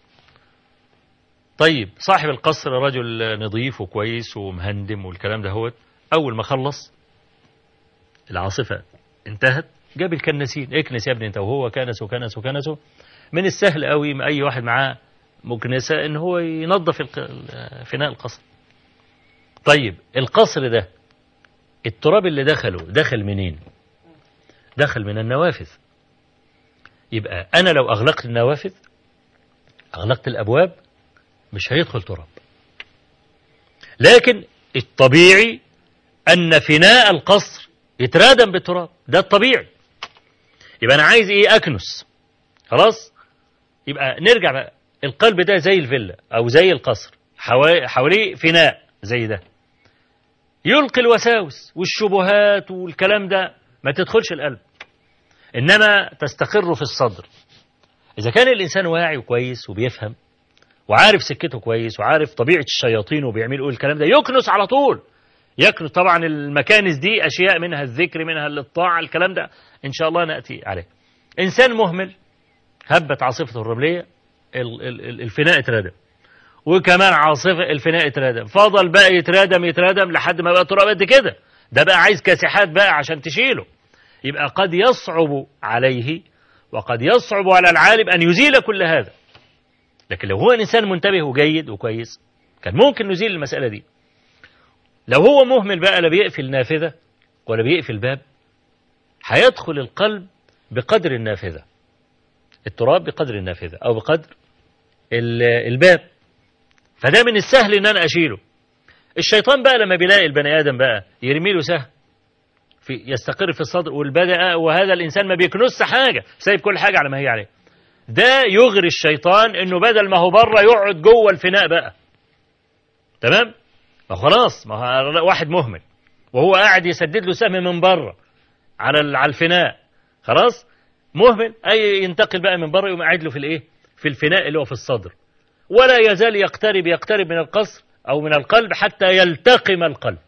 S1: طيب صاحب القصر رجل نظيف وكويس ومهندم والكلام ده، هو أول ما خلص العاصفة انتهت، جاب الكنسين: اكنس يا ابني انت وهو، كنس وكنس وكنس. من السهل قوي ما أي واحد معاه مكنسة إن هو ينظف فناء القصر. طيب القصر ده التراب اللي دخله دخل منين؟ دخل من النوافذ. يبقى أنا لو أغلقت النوافذ، أغلقت الأبواب، مش هيدخل تراب. لكن الطبيعي أن فناء القصر يترادم بالتراب، ده الطبيعي. يبقى أنا عايز إيه؟ أكنس. خلاص؟ يبقى نرجع بقى، القلب ده زي الفيلا أو زي القصر، حواليه فناء زي ده، يلقي الوساوس والشبهات والكلام ده ما تدخلش القلب، إنما تستقر في الصدر. إذا كان الإنسان واعي وكويس وبيفهم وعارف سكته كويس وعارف طبيعة الشياطين وبيعملوا الكلام ده، يكنس على طول. يكنس طبعا المكانس دي أشياء منها الذكر، منها الطاعة، الكلام ده إن شاء الله نأتي عليه. إنسان مهمل، هبت عاصفة الرملية، الفناء اتردم، وكمان عاصفة الفناء اتردم، فضل بقى يتردم يتردم لحد ما بقى تراب قد كده، ده بقى عايز كاسحات بقى عشان تشيله. يبقى قد يصعب عليه وقد يصعب على العالم أن يزيل كل هذا، لكن لو هو إنسان منتبه وجيد وكويس كان ممكن نزيل المسألة دي. لو هو مهمل بقى، لا بيقفل نافذة ولا بيقفل باب، هيدخل القلب بقدر النافذة، التراب بقدر النافذة أو بقدر الباب، فده من السهل ان انا اشيله. الشيطان بقى لما بيلاقي البني ادم بقى يرمي له سهم في يستقر في الصدر، والبدأ وهذا الانسان ما بيكنس حاجه، سايب كل حاجه على ما هي عليه، ده يغري الشيطان انه بدل ما هو بره يقعد جوه الفناء بقى. تمام؟ ما خلاص، ما هو واحد مهمل وهو قاعد يسدد له سهم من بره على على الفناء، خلاص مهمل، اي ينتقل بقى من بره يقوم قاعد له في الايه؟ في الفناء اللي هو في الصدر، ولا يزال يقترب يقترب من القصر أو من القلب حتى يلتقم القلب.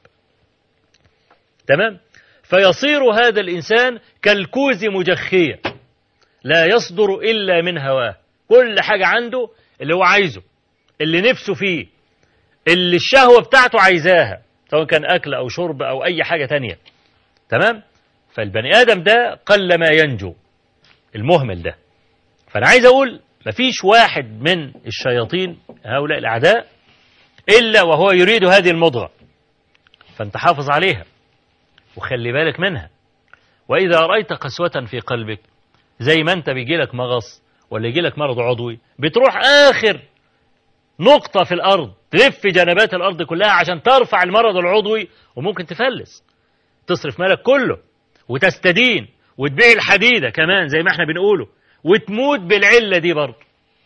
S1: تمام؟ فيصير هذا الإنسان كالكوز مجخية، لا يصدر إلا من هواه، كل حاجة عنده اللي هو عايزه، اللي نفسه فيه، اللي الشهوة بتاعته عايزاها، سواء كان أكل أو شرب أو أي حاجة تانية. تمام؟ فالبني آدم ده قل ما ينجو، المهمل ده. فأنا عايز أقول مفيش واحد من الشياطين هؤلاء الأعداء إلا وهو يريد هذه المضغة، فأنت حافظ عليها وخلي بالك منها. وإذا رأيت قسوة في قلبك، زي ما أنت بيجي لك مغص ولا يجي لك مرض عضوي، بتروح آخر نقطة في الأرض، تلف جنبات الأرض كلها عشان ترفع المرض العضوي، وممكن تفلس، تصرف مالك كله وتستدين وتبيع الحديدة كمان زي ما احنا بنقوله، وتموت بالعلة دي برضه.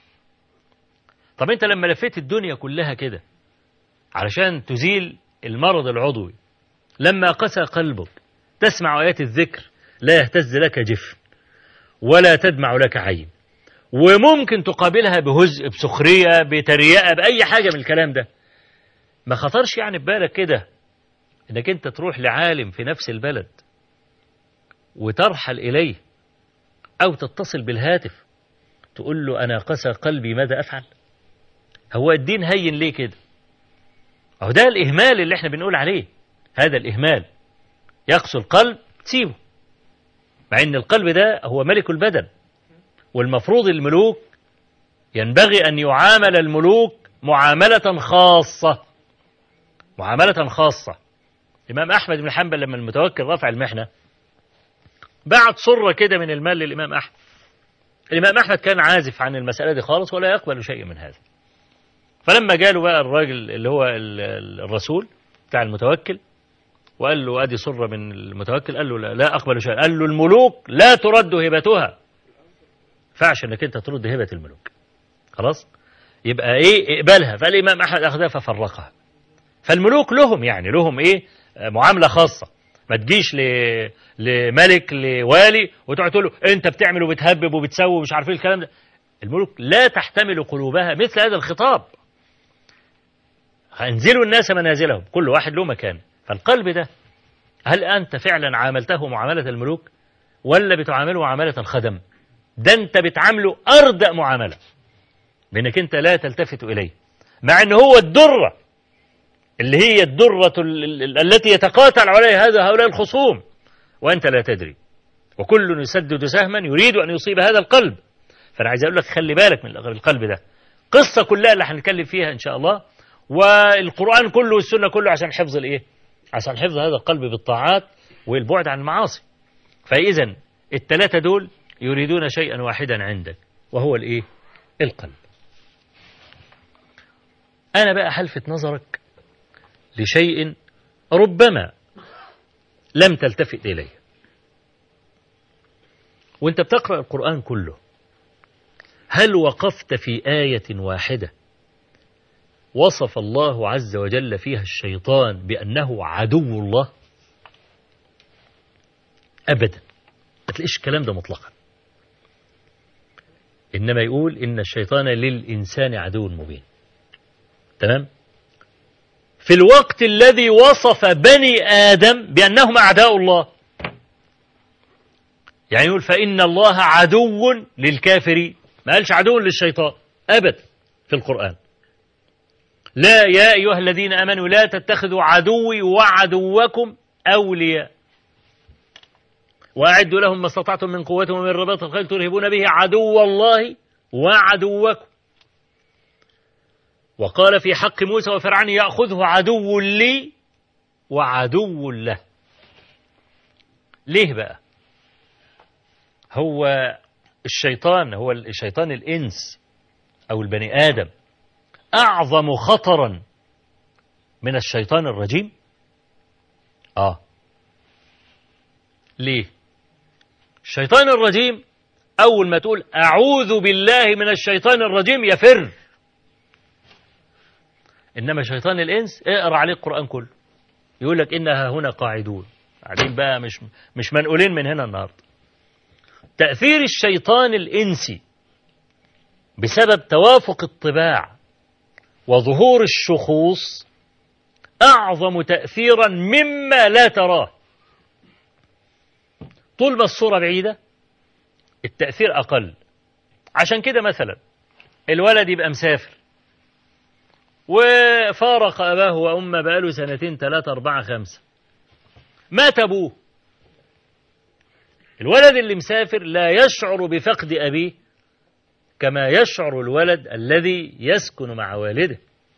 S1: طب انت لما لفيت الدنيا كلها كده علشان تزيل المرض العضوي، لما قسى قلبك تسمع آيات الذكر لا يهتز لك جفن ولا تدمع لك عين، وممكن تقابلها بهزء، بسخرية، بتريقة، بأي حاجة من الكلام ده، ما خطرش يعني ببالك كده انك انت تروح لعالم في نفس البلد وترحل إليه أو تتصل بالهاتف تقول له أنا قسى قلبي ماذا أفعل؟ هو الدين هين ليه كده؟ أهو ده الإهمال اللي احنا بنقول عليه، هذا الإهمال يقسو القلب تسيبه، مع أن القلب ده هو ملك البدن، والمفروض الملوك ينبغي أن يعامل الملوك معاملة خاصة، معاملة خاصة. الإمام أحمد بن حنبل لما المتوكل رفع المحنة بعت صرة كده من المال للإمام أحمد. الإمام أحمد كان عازف عن المسألة دي خالص ولا يقبل شيء من هذا. فلما جاله بقى الراجل اللي هو الرسول بتاع المتوكل وقال له أدي صرة من المتوكل، قال له لا, لا أقبل شيء. قال له الملوك لا ترد هبتها، فعش أنك أنت ترد هبة الملوك، خلاص يبقى إيه اقبلها. فالإمام أحمد أخذها ففرقها. فالملوك لهم يعني لهم إيه معاملة خاصة، ما تجيش لملك لوالي وتقعد تقول له أنت بتعمل وبتهبب وبتسوي ومش عارفين الكلام ده. الملوك لا تحتمل قلوبها مثل هذا الخطاب. انزلوا الناس منازلهم، كل واحد له مكان. فالقلب ده هل أنت فعلا عاملته معاملة الملوك ولا بتعامله معاملة الخدم؟ ده أنت بتعامله أردأ معاملة بأنك أنت لا تلتفت إليه، مع أنه هو الدرة اللي هي الدرة التي يتقاتل عليها هذا هؤلاء الخصوم وأنت لا تدري، وكل يسدد سهما يريد أن يصيب هذا القلب. فأنا عايز أقول لك خلي بالك من القلب ده. قصة كلها اللي هنتكلم فيها إن شاء الله، والقرآن كله والسنة كله عشان حفظ الإيه؟ عشان حفظ هذا القلب بالطاعات والبعد عن المعاصي. فإذا الثلاثة دول يريدون شيئا واحدا عندك، وهو الإيه؟ القلب. أنا بقى هلفت نظرك لشيء ربما لم تلتفت إليه، وانت بتقرأ القرآن كله هل وقفت في آية واحدة وصف الله عز وجل فيها الشيطان بأنه عدو الله؟ أبدا، ما تلاقيش الكلام ده مطلقا. إنما يقول إن الشيطان للإنسان عدو مبين. تمام؟ في الوقت الذي وصف بني آدم بأنهم أعداء الله، يعني يقول فإن الله عدو للكافرين، ما قالش عدو للشيطان أبدا في القرآن. لا يا أيها الذين آمنوا لا تتخذوا عدوي وعدوكم أولياء وأعدوا لهم ما استطعتم من قوة ومن رباط الخيل ترهبون به عدو الله وعدوكم. وقال في حق موسى وفرعون يأخذه عدو لي وعدو له. ليه بقى؟ هو الشيطان، هو الشيطان الإنس أو البني آدم أعظم خطرا من الشيطان الرجيم؟ آه. ليه؟ الشيطان الرجيم أول ما تقول أعوذ بالله من الشيطان الرجيم يفر. إنما شيطان الإنس اقرأ عليه القرآن كله يقول لك إنها هنا قاعدون، قاعدين بقى مش مش منقولين من هنا النهارده. تأثير الشيطان الإنسي بسبب توافق الطباع وظهور الشخوص أعظم تأثيرا مما لا تراه. طول ما الصورة بعيدة التأثير أقل. عشان كده مثلا الولد يبقى مسافر وفارق أباه وأمه بقاله سنتين ثلاثة أربعة خمسة، مات أبوه. الولد اللي مسافر لا يشعر بفقد أبيه كما يشعر الولد الذي يسكن مع والده.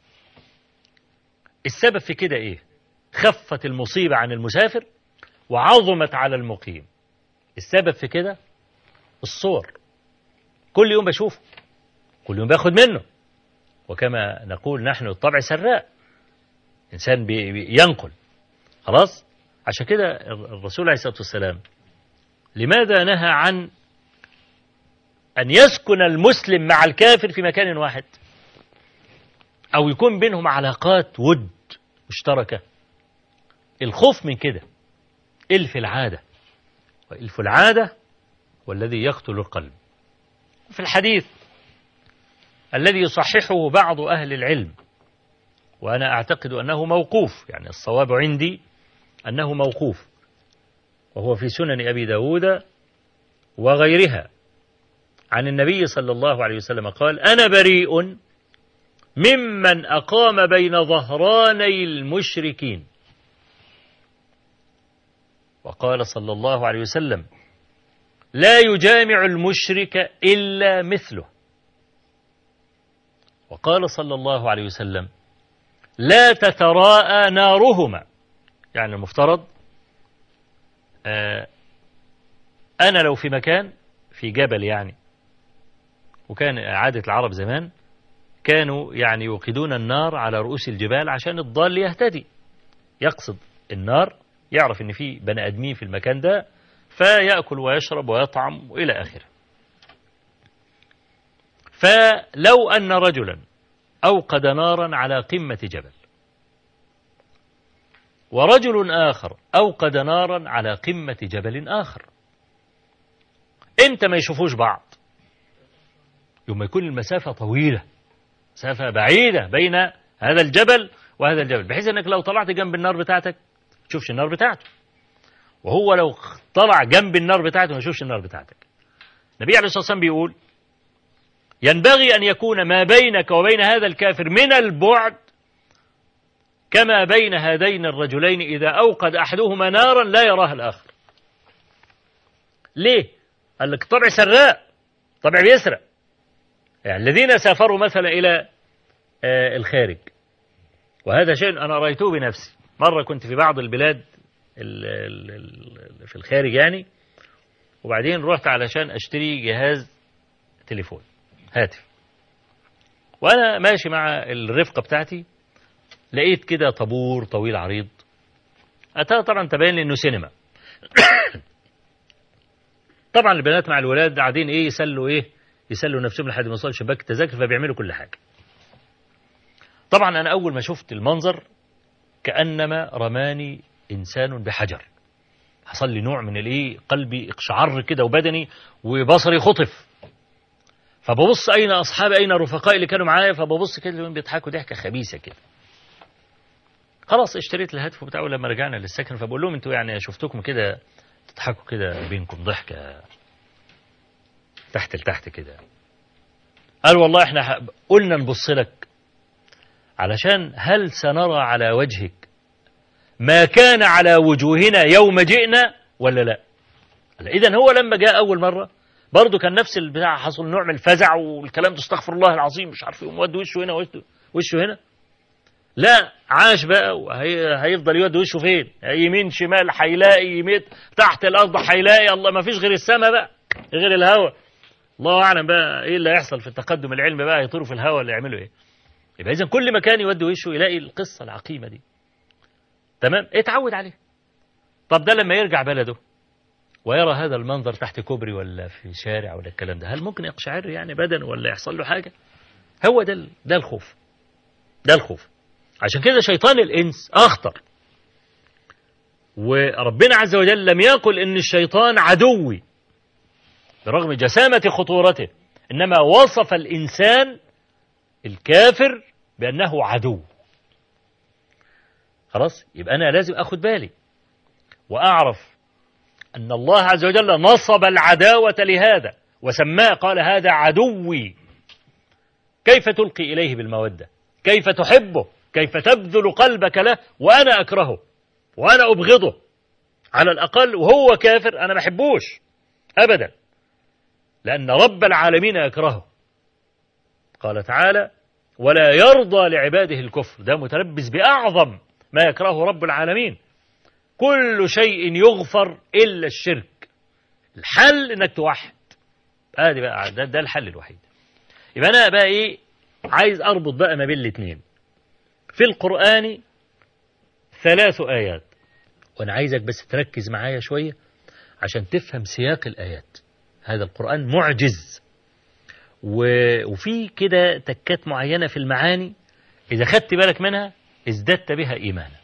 S1: السبب في كده إيه؟ خفت المصيبة عن المسافر وعظمت على المقيم. السبب في كده الصور، كل يوم بشوفه، كل يوم باخد منه، وكما نقول نحن الطبع سراء، إنسان ينقل خلاص. عشان كده الرسول عليه الصلاة والسلام لماذا نهى عن أن يسكن المسلم مع الكافر في مكان واحد أو يكون بينهم علاقات ود مشتركة؟ الخوف من كده إلف العادة، وإلف العادة والذي يقتل القلب. في الحديث الذي يصححه بعض أهل العلم وأنا أعتقد أنه موقوف، يعني الصواب عندي أنه موقوف، وهو في سنن أبي داود وغيرها، عن النبي صلى الله عليه وسلم قال أنا بريء ممن أقام بين ظهراني المشركين. وقال صلى الله عليه وسلم لا يجامع المشرك إلا مثله. وقال صلى الله عليه وسلم لا تتراءى نارهما، يعني المفترض آه أنا لو في مكان في جبل يعني، وكان عادة العرب زمان كانوا يعني يوقدون النار على رؤوس الجبال عشان الضال يهتدي، يقصد النار يعرف ان في بني ادمين في المكان ده فيأكل ويشرب ويطعم وإلى آخره. فلو أن رجلا أوقد نارا على قمة جبل ورجل آخر أوقد نارا على قمة جبل آخر، إمتى ما يشوفوش بعض؟ يوم يكون المسافة طويلة، مسافة بعيدة بين هذا الجبل وهذا الجبل، بحيث أنك لو طلعت جنب النار بتاعتك تشوفش النار بتاعته، وهو لو طلع جنب النار بتاعته ما يشوفش النار بتاعتك. النبي عليه الصلاة والسلام بيقول ينبغي أن يكون ما بينك وبين هذا الكافر من البعد كما بين هذين الرجلين إذا أوقد أحدهما نارا لا يراها الآخر. ليه؟ قال لك طبع سراء، طبع بيسرق. يعني الذين سافروا مثلا إلى آه الخارج، وهذا شيء أنا رأيته بنفسي. مرة كنت في بعض البلاد ال ال ال في الخارج يعني، وبعدين رحت علشان أشتري جهاز تليفون هاتف، وأنا ماشي مع الرفقة بتاعتي لقيت كده طابور طويل عريض، أتى طبعا تبين لي إنه سينما. طبعا البنات مع الولاد قاعدين إيه يسلوا إيه يسلوا نفسهم لحد ما يوصلوا شباك التذاكر، فبيعملوا كل حاجة. طبعا أنا أول ما شفت المنظر كأنما رماني إنسان بحجر، حصل لي نوع من الإيه قلبي اقشعر كده وبدني وبصري خطف. فببص أين أصحابي أين رفقائي اللي كانوا معايا، فببص كده بيضحكوا ضحكة خبيثة كده. خلاص اشتريت الهاتف بتاعه لما رجعنا للسكن، فبقول لهم انتوا يعني شفتكم كده تضحكوا كده بينكم ضحكة تحت لتحت كده. قال والله احنا قلنا نبص لك علشان هل سنرى على وجهك ما كان على وجوهنا يوم جئنا ولا لا. إذن هو لما جاء أول مرة برضه كان نفس البتاع، حصل نوع من الفزع والكلام ده، استغفر الله العظيم مش عارف يقوم ودي وشه هنا وشه هنا. لا عاش بقى وهيفضل يودي وشه فين؟ يمين شمال هيلاقي، يمين تحت الأرض هيلاقي، الله ما فيش غير السماء بقى غير الهواء. الله أعلم بقى إيه اللي هيحصل في التقدم العلمي بقى، يطيروا في الهواء اللي يعملوا إيه. يبقى إذن كل مكان يودي وشه يلاقي القصة العقيمة دي. تمام، اتعود عليه. طب ده لما يرجع بلده ويرى هذا المنظر تحت كوبري ولا في شارع ولا الكلام ده، هل ممكن يقشعر يعني بدنه ولا يحصل له حاجة؟ هو ده ده الخوف، ده الخوف. عشان كده شيطان الإنس أخطر، وربنا عز وجل لم يقل إن الشيطان عدوي برغم جسامة خطورته، إنما وصف الإنسان الكافر بأنه عدو. خلاص، يبقى أنا لازم أخد بالي وأعرف أن الله عز وجل نصب العداوة لهذا وسماه، قال هذا عدوي. كيف تلقي إليه بالمودة؟ كيف تحبه؟ كيف تبذل قلبك له وأنا أكرهه وأنا أبغضه؟ على الأقل وهو كافر أنا ما أحبوش أبدا، لأن رب العالمين يكرهه. قال تعالى ولا يرضى لعباده الكفر، ده متلبس بأعظم ما يكرهه رب العالمين. كل شيء يغفر إلا الشرك. الحل إنك توحد، ادي بقى ده, ده الحل الوحيد. يبقى أنا بقى إيه عايز أربط بقى ما بين الاثنين. في القرآن ثلاث آيات، وأنا عايزك بس تركز معايا شوية عشان تفهم سياق الآيات. هذا القرآن معجز، وفي كده تكات معينة في المعاني إذا خدت بالك منها ازددت بها إيمانا.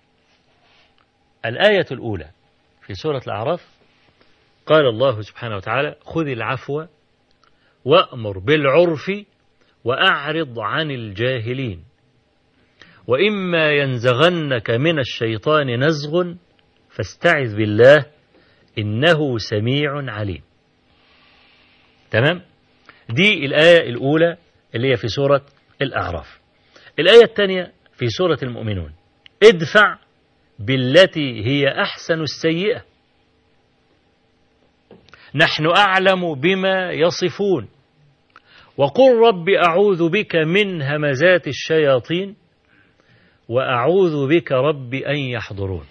S1: الآية الأولى في سورة الأعراف قال الله سبحانه وتعالى خذ العفو وأمر بالعرف وأعرض عن الجاهلين وإما ينزغنك من الشيطان نزغ فاستعذ بالله إنه سميع عليم. تمام؟ دي الآية الأولى اللي هي في سورة الأعراف. الآية الثانية في سورة المؤمنون ادفع بالتي هي أحسن السيئة نحن أعلم بما يصفون وقل رب أعوذ بك من همزات الشياطين وأعوذ بك رب أن يحضرون.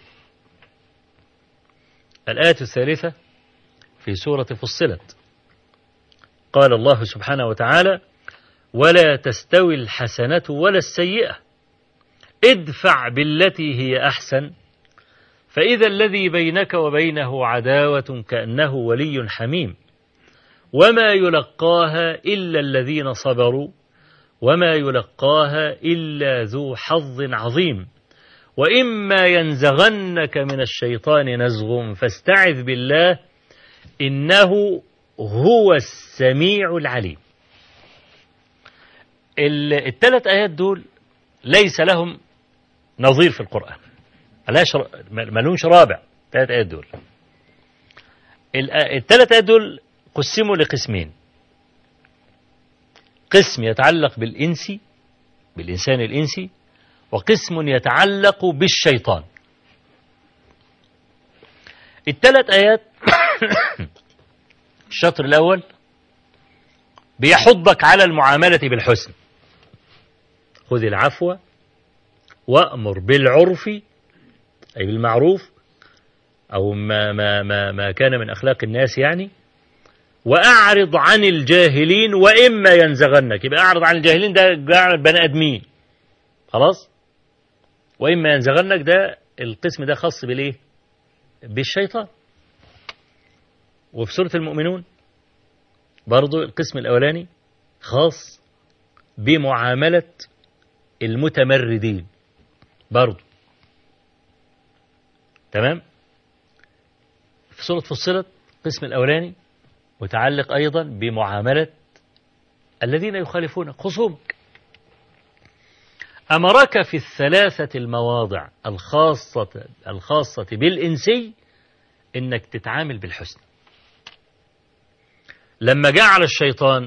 S1: الآية الثالثة في سورة فصلت قال الله سبحانه وتعالى ولا تستوي الحسنة ولا السيئة ادفع بالتي هي أحسن فإذا الذي بينك وبينه عداوة كأنه ولي حميم وما يلقاها إلا الذين صبروا وما يلقاها إلا ذو حظ عظيم وإما ينزغنك من الشيطان نزغ فاستعذ بالله إنه هو السميع العليم. الثلاث آيات دول ليس لهم نظير في القرآن، ما لهمش رابع. الثلاث آيات دول الثلاث آيات دول قسموا لقسمين، قسم يتعلق بالإنسي بالإنسان الإنسي وقسم يتعلق بالشيطان. الثلاث آيات الشطر الأول بيحضك على المعاملة بالحسن، خذ العفو وأمر بالعرف أي بالمعروف أو ما, ما, ما, ما كان من أخلاق الناس يعني، وأعرض عن الجاهلين وإما ينزغنك. يبقى أعرض عن الجاهلين ده بني آدمين خلاص، وإما ينزغنك ده القسم ده خاص بالإيه؟ بالشيطان. وفي سورة المؤمنون برضو القسم الأولاني خاص بمعاملة المتمردين برضو. تمام. في سورة فصلت القسم الأولاني متعلق أيضا بمعاملة الذين يخالفون خصومك. أمرك في الثلاثة المواضع الخاصة الخاصة بالإنسي إنك تتعامل بالحسن. لما جاء على الشيطان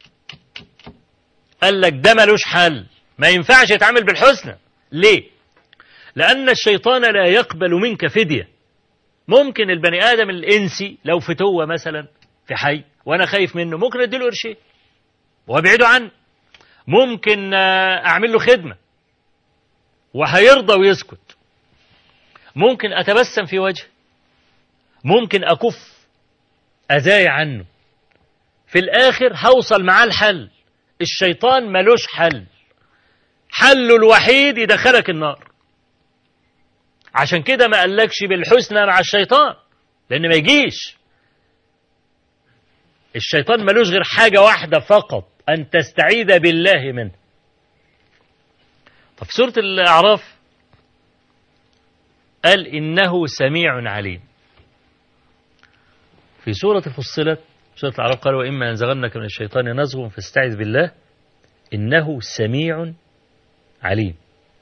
S1: قال لك ده ملوش حل، ما ينفعش يتعامل بالحسنى. ليه؟ لأن الشيطان لا يقبل منك فدية. ممكن البني آدم الإنسي لو فتوة مثلا في حي وأنا خايف منه ممكن أديله قرشين وأبعده عنه، ممكن أعمل له خدمة وهيرضى ويسكت، ممكن أتبسم في وجهه، ممكن أكف أذاي عنه، في الآخر هوصل معاه الحل. الشيطان ملوش حل، حله الوحيد يدخلك النار. عشان كده ما قالكش بالحسنى مع الشيطان، لأن ما يجيش. الشيطان ملوش غير حاجة واحدة فقط، أن تستعيذ بالله منه. طب في سورة الأعراف قال إنه سميع عليم. في سورة فصلت سورة الأعراف قال وإما ينزغنك من الشيطان نزغ فاستعذ بالله إنه سميع عليم.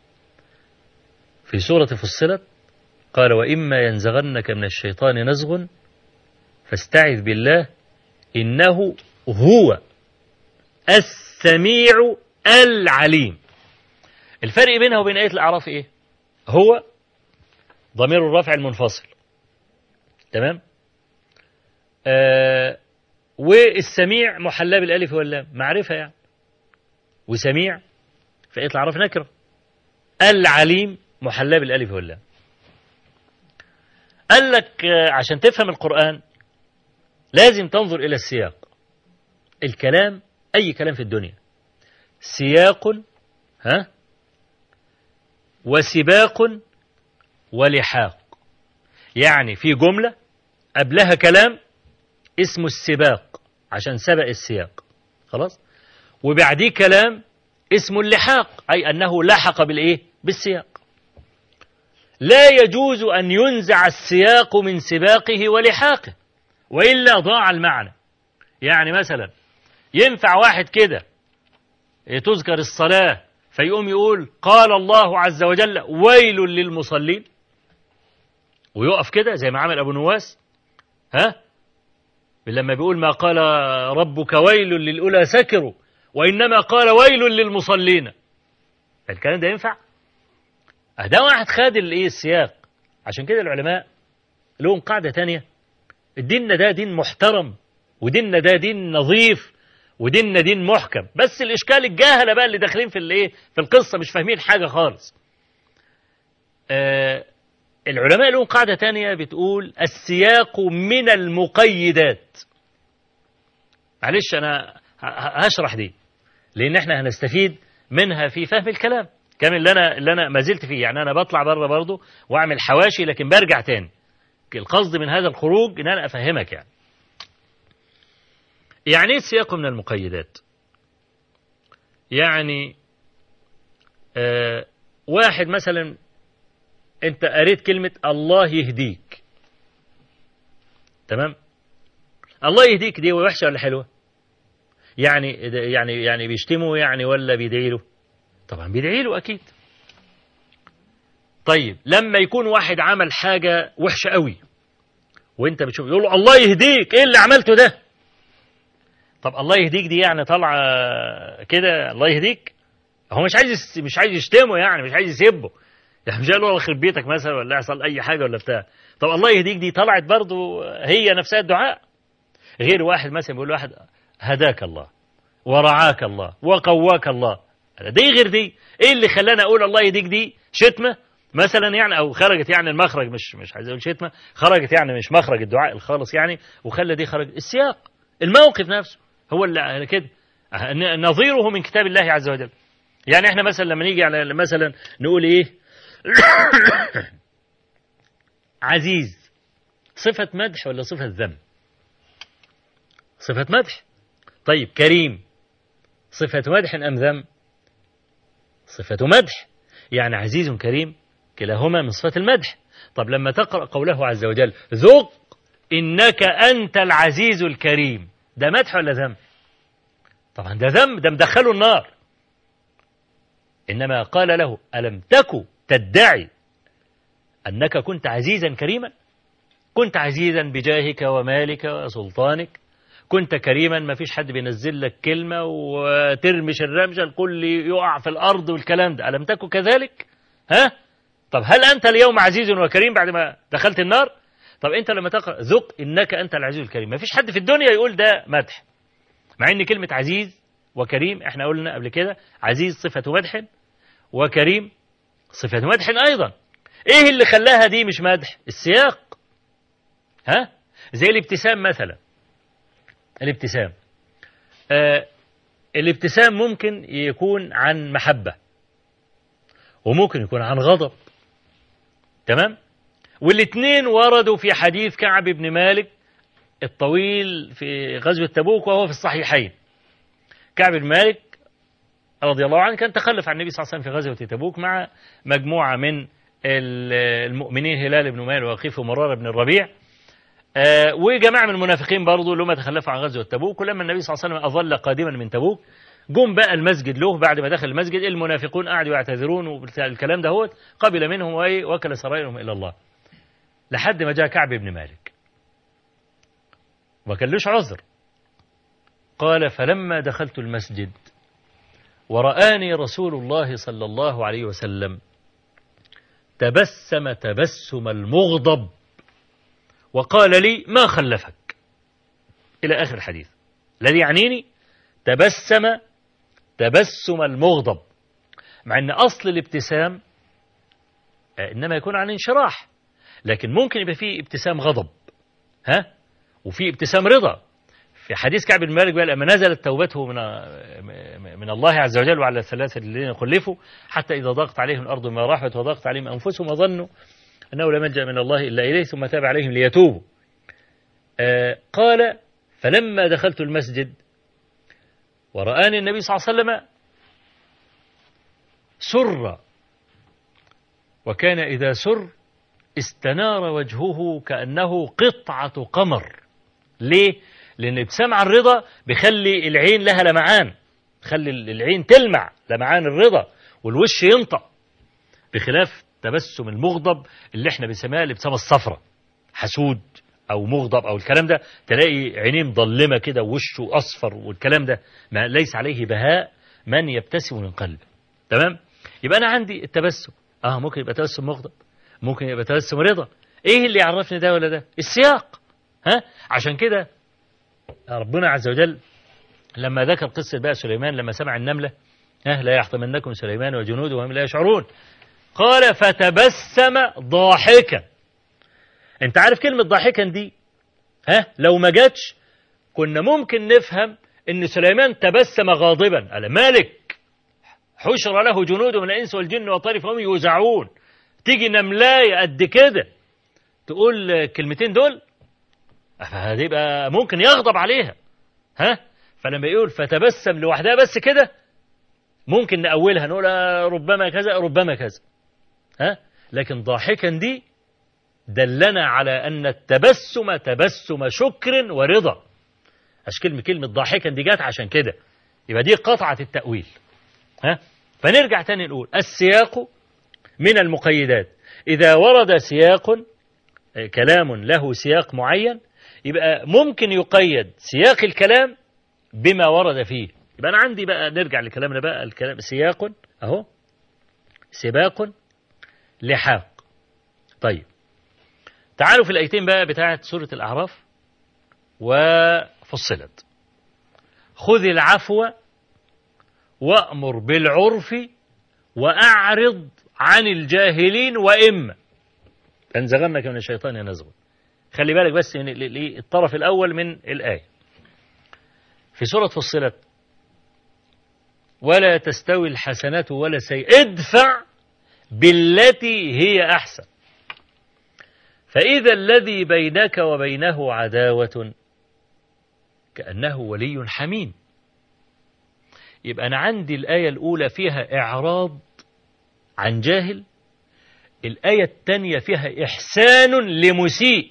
S1: في سورة فصلت قال وإما ينزغنك من الشيطان نزغ فاستعذ بالله إنه هو السميع العليم. الفرق بينها وبين آية الأعراف إيه؟ هو ضمير الرفع المنفصل. تمام؟ آه والسميع محلى بالألف واللام، معرفة يعني. وسميع في آية الأعراف نكرة. العليم محلى بالألف واللام. قال لك آه عشان تفهم القرآن لازم تنظر إلى السياق. الكلام أي كلام في الدنيا سياق ها وسباق ولحاق. يعني في جملة قبلها كلام اسمه السباق عشان سبق السياق، خلاص، وبعديه كلام اسمه اللحاق أي أنه لحق بالإيه؟ بالسياق. لا يجوز أن ينزع السياق من سباقه ولحاقه وإلا ضاع المعنى. يعني مثلا ينفع واحد كده تذكر الصلاة فيقوم يقول قال الله عز وجل ويل للمصلين ويقف كده زي ما عمل أبو نواس، ها، لما بيقول ما قال ربك ويل للأولى سكروا وإنما قال ويل للمصلين. الكلام ده ينفع؟ ده واحد خد الايه السياق. عشان كده العلماء لهم قاعدة تانية، الدين ده دين محترم وديننا ده دين نظيف وديننا دين محكم، بس الإشكال الجاهلة بقى اللي داخلين في الايه في القصة مش فاهمين حاجة خالص. آه العلماء لهم قاعدة تانية بتقول السياق من المقيدات. معلش أنا هشرح دي لأن احنا هنستفيد منها في فهم الكلام كامل اللي أنا اللي أنا ما زلت فيه. يعني أنا بطلع بره برضه وأعمل حواشي لكن برجع تاني. القصد من هذا الخروج إن أنا أفهمك يعني. يعني إيه السياق من المقيدات؟ يعني آه واحد مثلا أنت قريت كلمة الله يهديك، تمام؟ الله يهديك دي وحشة ولا حلوة؟ يعني يعني يعني بيشتمه يعني ولا بيدعي له؟ طبعا بيدعي له أكيد. طيب لما يكون واحد عمل حاجة وحشة قوي وانت بتشوف يقول له الله يهديك، ايه اللي عملته ده؟ طب الله يهديك دي يعني طالعه كده الله يهديك؟ هو مش عايز مش عايز يشتمه يعني، مش عايز يسبه يعني، مش قال له يخرب بيتك مثلا ولا يحصل اي حاجه ولا بتاع. طب الله يهديك دي طلعت برضو هي نفسها الدعاء. غير واحد مثلا بيقول واحد هداك الله ورعاك الله وقواك الله، دي غير دي. ايه اللي خلاني اقول الله يهديك دي شتمه مثلا يعني، او خرجت يعني المخرج، مش مش عايز اقول شتمه، خرجت يعني مش مخرج الدعاء الخالص يعني، وخلى دي خرج السياق الموقف نفسه هو اللي كده. نظيره من كتاب الله عز وجل. يعني احنا مثلا لما نيجي على مثلا نقول ايه عزيز، صفة مدح ولا صفة ذم؟ صفة مدح. طيب كريم صفة مدح أم ذم؟ صفة مدح، يعني عزيز كريم كلاهما من صفة المدح. طب لما تقرأ قوله عز وجل ذق إنك أنت العزيز الكريم، ده مدح ولا ذم؟ طبعا ده ذم، ده مدخله النار. إنما قال له ألم تك تدعي أنك كنت عزيزا كريما؟ كنت عزيزا بجاهك ومالك وسلطانك، كنت كريما ما فيش حد بينزل لك كلمة وترمش الرمشة الكل يقع في الأرض والكلام ده، ألم تكن كذلك؟ ها؟ طب هل أنت اليوم عزيز وكريم بعد ما دخلت النار؟ طب أنت لما تقرأ ذق إنك أنت العزيز الكريم، ما فيش حد في الدنيا يقول ده مدح، مع إن كلمة عزيز وكريم احنا قلنا قبل كده عزيز صفة مدح وكريم صفة مدح أيضا. إيه اللي خلاها دي مش مدح؟ السياق. ها؟ زي الابتسام مثلا، الابتسام آه الابتسام ممكن يكون عن محبة وممكن يكون عن غضب، تمام؟ والاثنين وردوا في حديث كعب بن مالك الطويل في غزوة تبوك وهو في الصحيحين. كعب بن مالك رضي الله عنه كان تخلف عن النبي صلى الله عليه وسلم في غزوة تبوك مع مجموعة من المؤمنين هلال بن أمية ووقيف ومرار بن الربيع، آه وجماعة من المنافقين برضو اللي هم تخلفوا عن غزوة تبوك. ولما النبي صلى الله عليه وسلم أظل قادما من تبوك جم بقى المسجد له، بعد ما دخل المسجد المنافقون قعدوا يعتذرون والكلام ده هو قبل منهم وكل سرائرهم إلى الله، لحد ما جاء كعب بن مالك وما كانلوش عذر. قال فلما دخلت المسجد ورآني رسول الله صلى الله عليه وسلم تبسم تبسم المغضب وقال لي ما خلفك، إلى آخر الحديث. الذي يعنيني تبسم تبسم المغضب، مع أن أصل الابتسام إنما يكون عن انشراح، لكن ممكن يبقى فيه ابتسام غضب ها وفي ابتسام رضا. في حديث كعب بن مالك لما نزلت توبته من من الله عز وجل وعلى الثلاثة الذين خلفوا حتى إذا ضاقت عليهم الأرض ما رحبت وضاقت عليهم أنفسهم وظنوا أنه لا ملجأ من الله إلا إليه ثم تاب عليهم ليتوبوا. آه قال فلما دخلت المسجد ورآني النبي صلى الله عليه وسلم سر، وكان إذا سر استنار وجهه كأنه قطعة قمر. ليه؟ لأن ابتسام عن الرضا بيخلي العين لها لمعان، بيخلي العين تلمع لمعان الرضا والوش ينطق، بخلاف تبسم المغضب اللي احنا بنسميها الابتسامة الصفراء، حسود أو مغضب أو الكلام ده تلاقي عينيه مظلمة كده ووشه أصفر والكلام ده ما ليس عليه بهاء من يبتسم من قلبه. تمام؟ يبقى أنا عندي التبسم آه ممكن يبقى تبسم مغضب، ممكن يبقى تبسم رضا. إيه اللي يعرفني ده ولا ده؟ السياق. ها؟ عشان كده ربنا عز وجل لما ذكر قصة بقى سليمان لما سمع النملة ها لا يحطمنكم سليمان وجنوده وهم لا يشعرون، قال فتبسم ضاحكا. انت عارف كلمة ضاحكا دي ها لو ما جاتش كنا ممكن نفهم ان سليمان تبسم غاضبا، قال مالك حشر له جنود من الانس والجن والطير فهم يوزعون. تيجي نملاية قد كده تقول الكلمتين دول فهتبقى ممكن يغضب عليها ها. فلما يقول فتبسم لوحدها بس كده ممكن نأولها نقول ربما كذا ربما كذا ها. لكن ضاحكا دي دلنا على أن التبسم تبسم شكر ورضا. أش كلمة كلمة ضاحكا دي جات عشان كده، يبقى دي قطعة التأويل ها. فنرجع تاني نقول السياق من المقيدات. إذا ورد سياق كلام له سياق معين يبقى ممكن يقيد سياق الكلام بما ورد فيه. يبقى أنا عندي بقى نرجع لكلامنا بقى الكلام سياق أهو سباق لحاق. طيب تعالوا في الآيتين بقى بتاعة سورة الأعراف وفصلت. خذ العفو وأمر بالعرف وأعرض عن الجاهلين وإما تنزغنك من الشيطان ينزغ. خلي بالك بس الطرف الأول من الآية في سورة فصلت ولا تستوي الحسنة ولا سيئة ادفع بالتي هي أحسن فإذا الذي بينك وبينه عداوة كأنه ولي حميم. يبقى أنا عندي الآية الأولى فيها إعراض عن جاهل، الآية الثانية فيها إحسان لمسيء.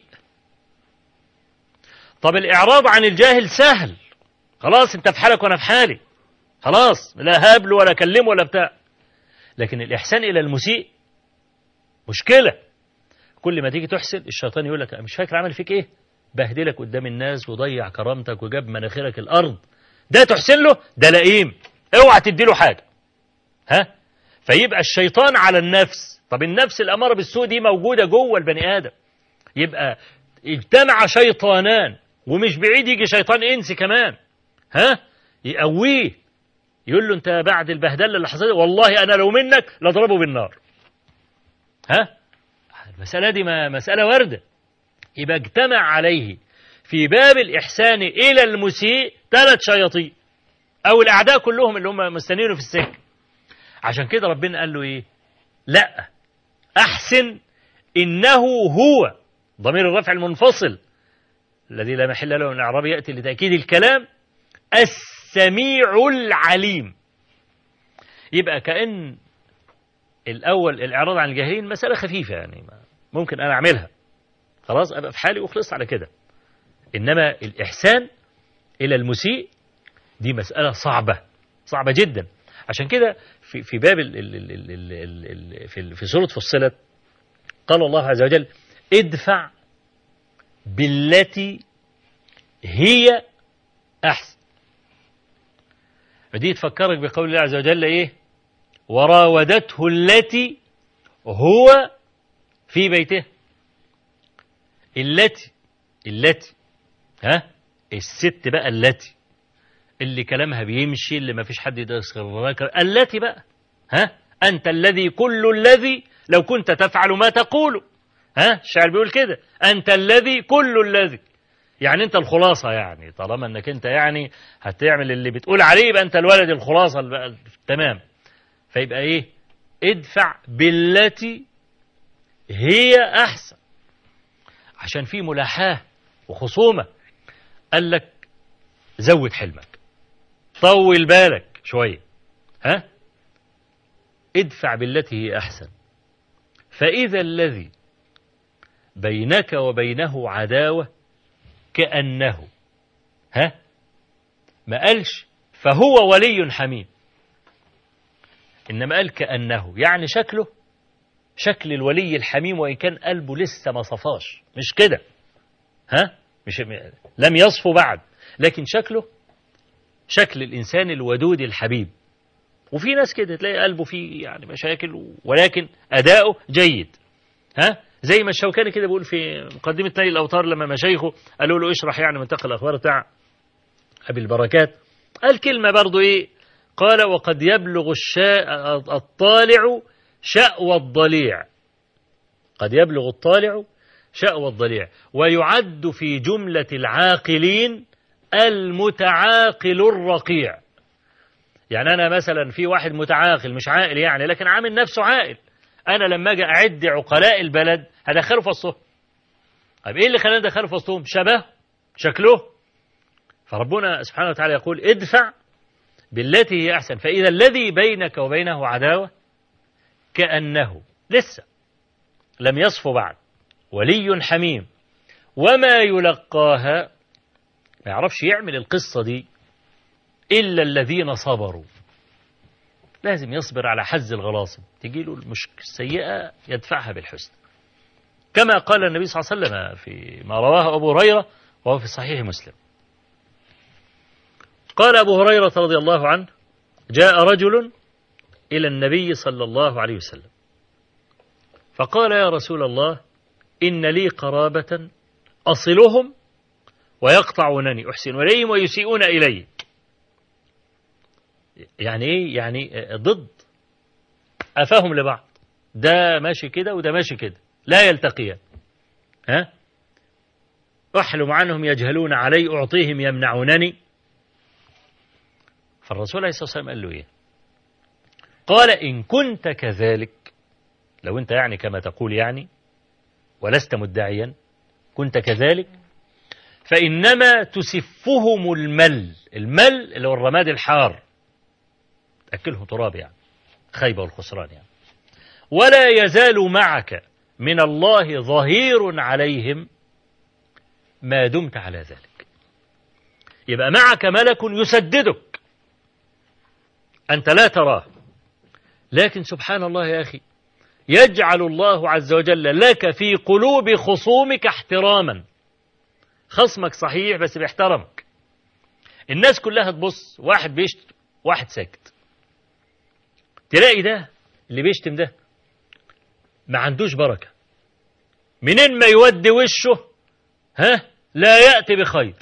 S1: طب الإعراض عن الجاهل سهل، خلاص أنت في حالك وأنا في حالي، خلاص لا هابله ولا أكلمه ولا بتاع. لكن الإحسان إلى المسيء مشكلة. كل ما تيجي تحسن الشيطان يقول لك مش فاكر عمل فيك إيه، بهدلك قدام الناس وضيع كرامتك وجاب مناخيرك الأرض، ده تحسن له، ده لئيم، اوعى تديله حاجة. ها؟ فيبقى الشيطان على النفس. طب النفس الأمارة بالسوء دي موجودة جوه البني آدم، يبقى اجتمع شيطانان، ومش بعيد يجي شيطان إنسي كمان، ها؟ يقويه، يقول له أنت بعد البهدلة اللي حصلت والله أنا لو منك لأضربه بالنار. ها؟ المسألة دي ما مسألة واردة. يبقى اجتمع عليه في باب الإحسان إلى المسيء ثلاث شياطين، أو الأعداء كلهم اللي هم مستنينه في السجن. عشان كده ربنا قال له إيه؟ لا أحسن إنه هو، ضمير الرفع المنفصل الذي لا محل له من الإعراب يأتي لتأكيد الكلام، السميع العليم. يبقى كأن الأول الإعراض عن الجاهلين مسألة خفيفة، يعني ممكن أنا أعملها خلاص أبقى في حالي وخلص على كده. إنما الإحسان إلى المسيء دي مسألة صعبة صعبة جدا. عشان كده في في باب ال ال ال ال ال ال في في سورة فصلت قال الله عز وجل ادفع بالتي هي أحسن. فدي تفكرك بقول الله عز وجل إيه؟ وراودته التي هو في بيته. التي التي ها الست بقى، التي اللي كلامها بيمشي، اللي ما فيش حد يدخل التي بقى، ها أنت الذي كل الذي لو كنت تفعل ما تقول. ها الشاعر بيقول كده، أنت الذي كل الذي، يعني أنت الخلاصة، يعني طالما أنك أنت يعني هتعمل اللي بتقول عليه يبقى أنت الولد الخلاصة بقى تمام. فيبقى إيه؟ ادفع بالتي هي أحسن، عشان في ملاحاة وخصومة. قال لك زود حلمك، طول بالك شوية، ها ادفع بالتي هي أحسن فإذا الذي بينك وبينه عداوة كأنه، ها ما قالش فهو ولي حميم، إنما قال كأنه، يعني شكله شكل الولي الحميم وإن كان قلبه لسه ما صفاش، مش كده، ها مش لم يصفو بعد، لكن شكله شكل الإنسان الودود الحبيب. وفي ناس كده تلاقي قلبه فيه يعني مشاكل ولكن أداؤه جيد، ها زي ما الشوكاني كده بيقول في مقدمة نيل الأوطار لما مشايخه قالوا له اشرح يعني منتقى الأخبار بتاع أبي البركات، قال كلمة برضو إيه، قال وقد يبلغ الشاء الطالع شأوى الضليع، قد يبلغ الطالع شأوى الضليع ويعد في جملة العاقلين المتعاقل الرقيع. يعني أنا مثلا في واحد متعاقل مش عاقل يعني، لكن عامل نفسه عاقل، أنا لما أجي أعد عقلاء البلد هدخله في وسطهم. طيب إيه اللي خلاني أدخله في وسطهم؟ شبه شكله. فربنا سبحانه وتعالى يقول ادفع بالتي هي أحسن فإذا الذي بينك وبينه عداوة كأنه لسه لم يصفو بعد ولي حميم وما يلقاها، ما يعرفش يعمل القصة دي إلا الذين صبروا. لازم يصبر على حز الغلاصب، تجي له المشكلة السيئة يدفعها بالحسن، كما قال النبي صلى الله عليه وسلم في ما رواه أبو هريرة وهو في صحيح مسلم. قال أبو هريرة رضي الله عنه جاء رجل إلى النبي صلى الله عليه وسلم فقال يا رسول الله إن لي قرابة أصلهم ويقطعونني، أحسن إليهم ويسيئون إلي. يعني إيه؟ يعني ضد، أفهم لبعض، ده ماشي كده وده ماشي كده لا يلتقيان، ها أحلم عنهم يجهلون علي أعطيهم يمنعونني. فالرسول عليه الصلاة والسلام قال له إيه؟ قال إن كنت كذلك، لو أنت يعني كما تقول يعني ولست مدعيا كنت كذلك فإنما تسفهم المل. المل اللي هو الرماد الحار، تأكلهم تراب يعني، خيبة والخسران يعني. ولا يزال معك من الله ظهير عليهم ما دمت على ذلك. يبقى معك ملك يسددك، أنت لا تراه، لكن سبحان الله يا أخي يجعل الله عز وجل لك في قلوب خصومك احتراما. خصمك صحيح بس بيحترمك. الناس كلها تبص، واحد بيشتم واحد ساكت، تلاقي ده اللي بيشتم ده ما عندوش بركة، منين ما يودي وشه ها لا يأتي بخير،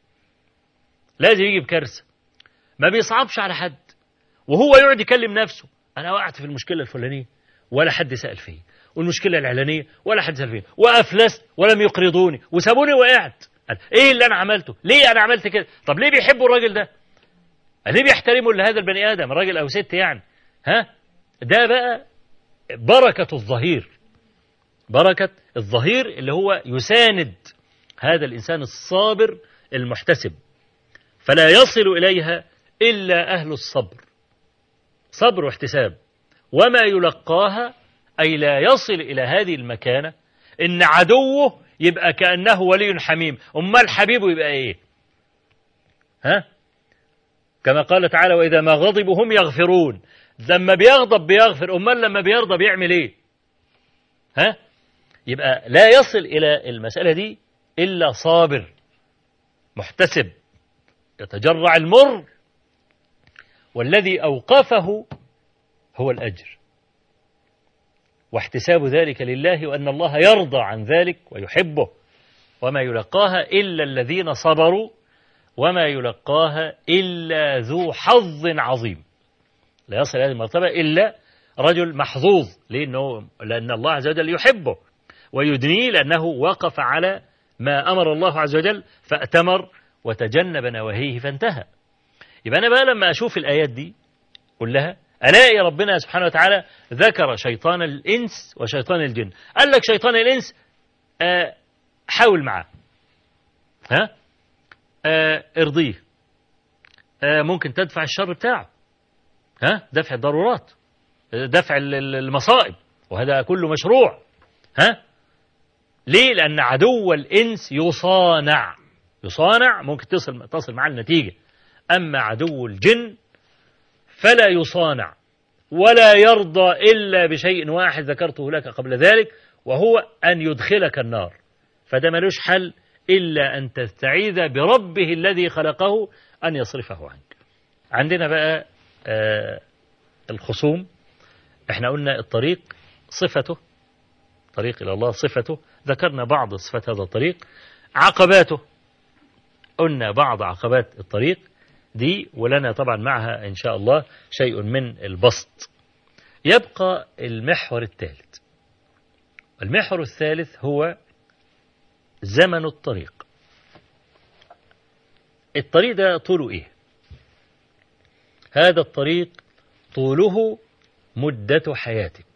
S1: لازم يجي بكارثة. ما بيصعبش على حد، وهو يقعد يكلم نفسه، أنا وقعت في المشكلة الفلانية ولا حد سأل فيه، والمشكلة الإعلانية ولا حد سأل فيه، وأفلست ولم يقرضوني وسابوني وقعت. إيه اللي أنا عملته؟ ليه أنا عملت كده؟ طب ليه بيحبوا الراجل ده؟ ليه بيحترموا لهذا البني آدم، راجل أو ست يعني؟ ها؟ ده بقى بركة الظهير، بركة الظهير اللي هو يساند هذا الإنسان الصابر المحتسب، فلا يصل إليها إلا أهل الصبر، صبر واحتساب. وما يلقاها أي لا يصل إلى هذه المكانة إن عدوه يبقى كأنه ولي حميم. أمال حبيبه يبقى إيه؟ ها؟ كما قال تعالى وإذا ما غضبوا هم يغفرون. لما بيغضب بيغفر، أمال لما بيرضى بيعمل إيه؟ ها؟ يبقى لا يصل إلى المسألة دي إلا صابر محتسب يتجرع المر، والذي أوقفه هو الأجر واحتساب ذلك لله، وأن الله يرضى عن ذلك ويحبه. وما يلقاها إلا الذين صبروا وما يلقاها إلا ذو حظ عظيم. لا يصل هذه المرتبة إلا رجل محظوظ، لأنه لأن الله عز وجل يحبه ويدنيه، لأنه وقف على ما أمر الله عز وجل فأتمر وتجنب نواهيه فانتهى. يبقى أنا بقى لما أشوف الآيات دي كلها ألاقي ربنا سبحانه وتعالى ذكر شيطان الإنس وشيطان الجن. قال لك شيطان الإنس آه حاول معاه، ها آه ارضيه، آه ممكن تدفع الشر بتاعه، ها دفع الضرورات، دفع المصائب، وهذا كله مشروع. ها ليه؟ لأن عدو الإنس يصانع، يصانع ممكن تصل تصل مع النتيجة. أما عدو الجن فلا يصانع ولا يرضى إلا بشيء واحد ذكرته لك قبل ذلك، وهو أن يدخلك النار. فده ملوش حل إلا أن تستعيذ بربه الذي خلقه أن يصرفه عنك. عندنا بقى آه الخصوم. احنا قلنا الطريق صفته، طريق إلى الله صفته، ذكرنا بعض صفات هذا الطريق. عقباته قلنا بعض عقبات الطريق دي، ولنا طبعا معها إن شاء الله شيء من البسط. يبقى المحور الثالث. المحور الثالث هو زمن الطريق. الطريق ده طوله إيه؟ هذا الطريق طوله مدة حياتك.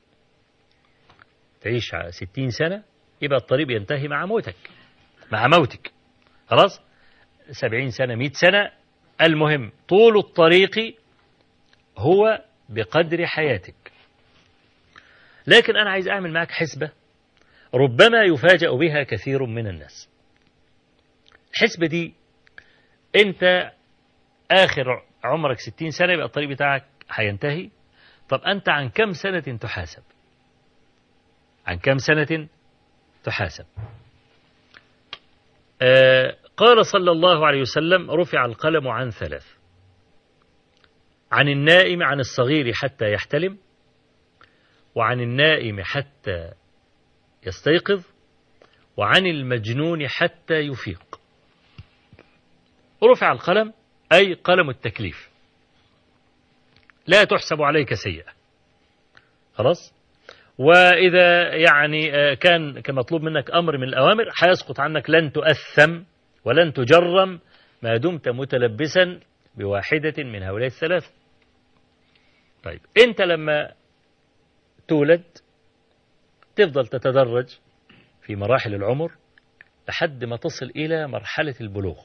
S1: تعيش ستين سنة يبقى الطريق ينتهي مع موتك، مع موتك خلاص. سبعين سنة، مئة سنة، المهم طول الطريق هو بقدر حياتك. لكن أنا عايز أعمل معك حسبة ربما يفاجأ بها كثير من الناس. الحسبة دي أنت آخر عمرك ستين سنة يبقى الطريق بتاعك هينتهي. طب أنت عن كم سنة تحاسب؟ عن كم سنة تحاسب؟ آه قال صلى الله عليه وسلم رفع القلم عن ثلاث: عن النائم عن الصغير حتى يحتلم، وعن النائم حتى يستيقظ، وعن المجنون حتى يفيق. رفع القلم أي قلم التكليف، لا تحسب عليك سيئة خلاص. وإذا يعني كان كمطلوب منك أمر من الأوامر هيسقط عنك، لن تؤثم ولن تجرم ما دمت متلبسا بواحدة من هؤلاء الثلاث. طيب أنت لما تولد تفضل تتدرج في مراحل العمر لحد ما تصل إلى مرحلة البلوغ.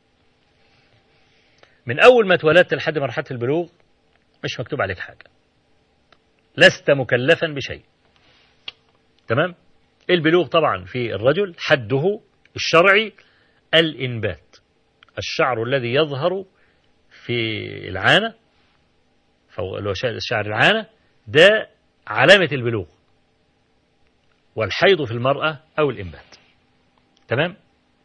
S1: من أول ما اتولدت لحد مرحلة البلوغ مش مكتوب عليك حاجة، لست مكلفا بشيء. تمام؟ البلوغ طبعا في الرجل حده الشرعي الإنبات، الشعر الذي يظهر في العانة، شعر العانة ده علامة البلوغ، والحيض في المرأة أو الإنبات. تمام؟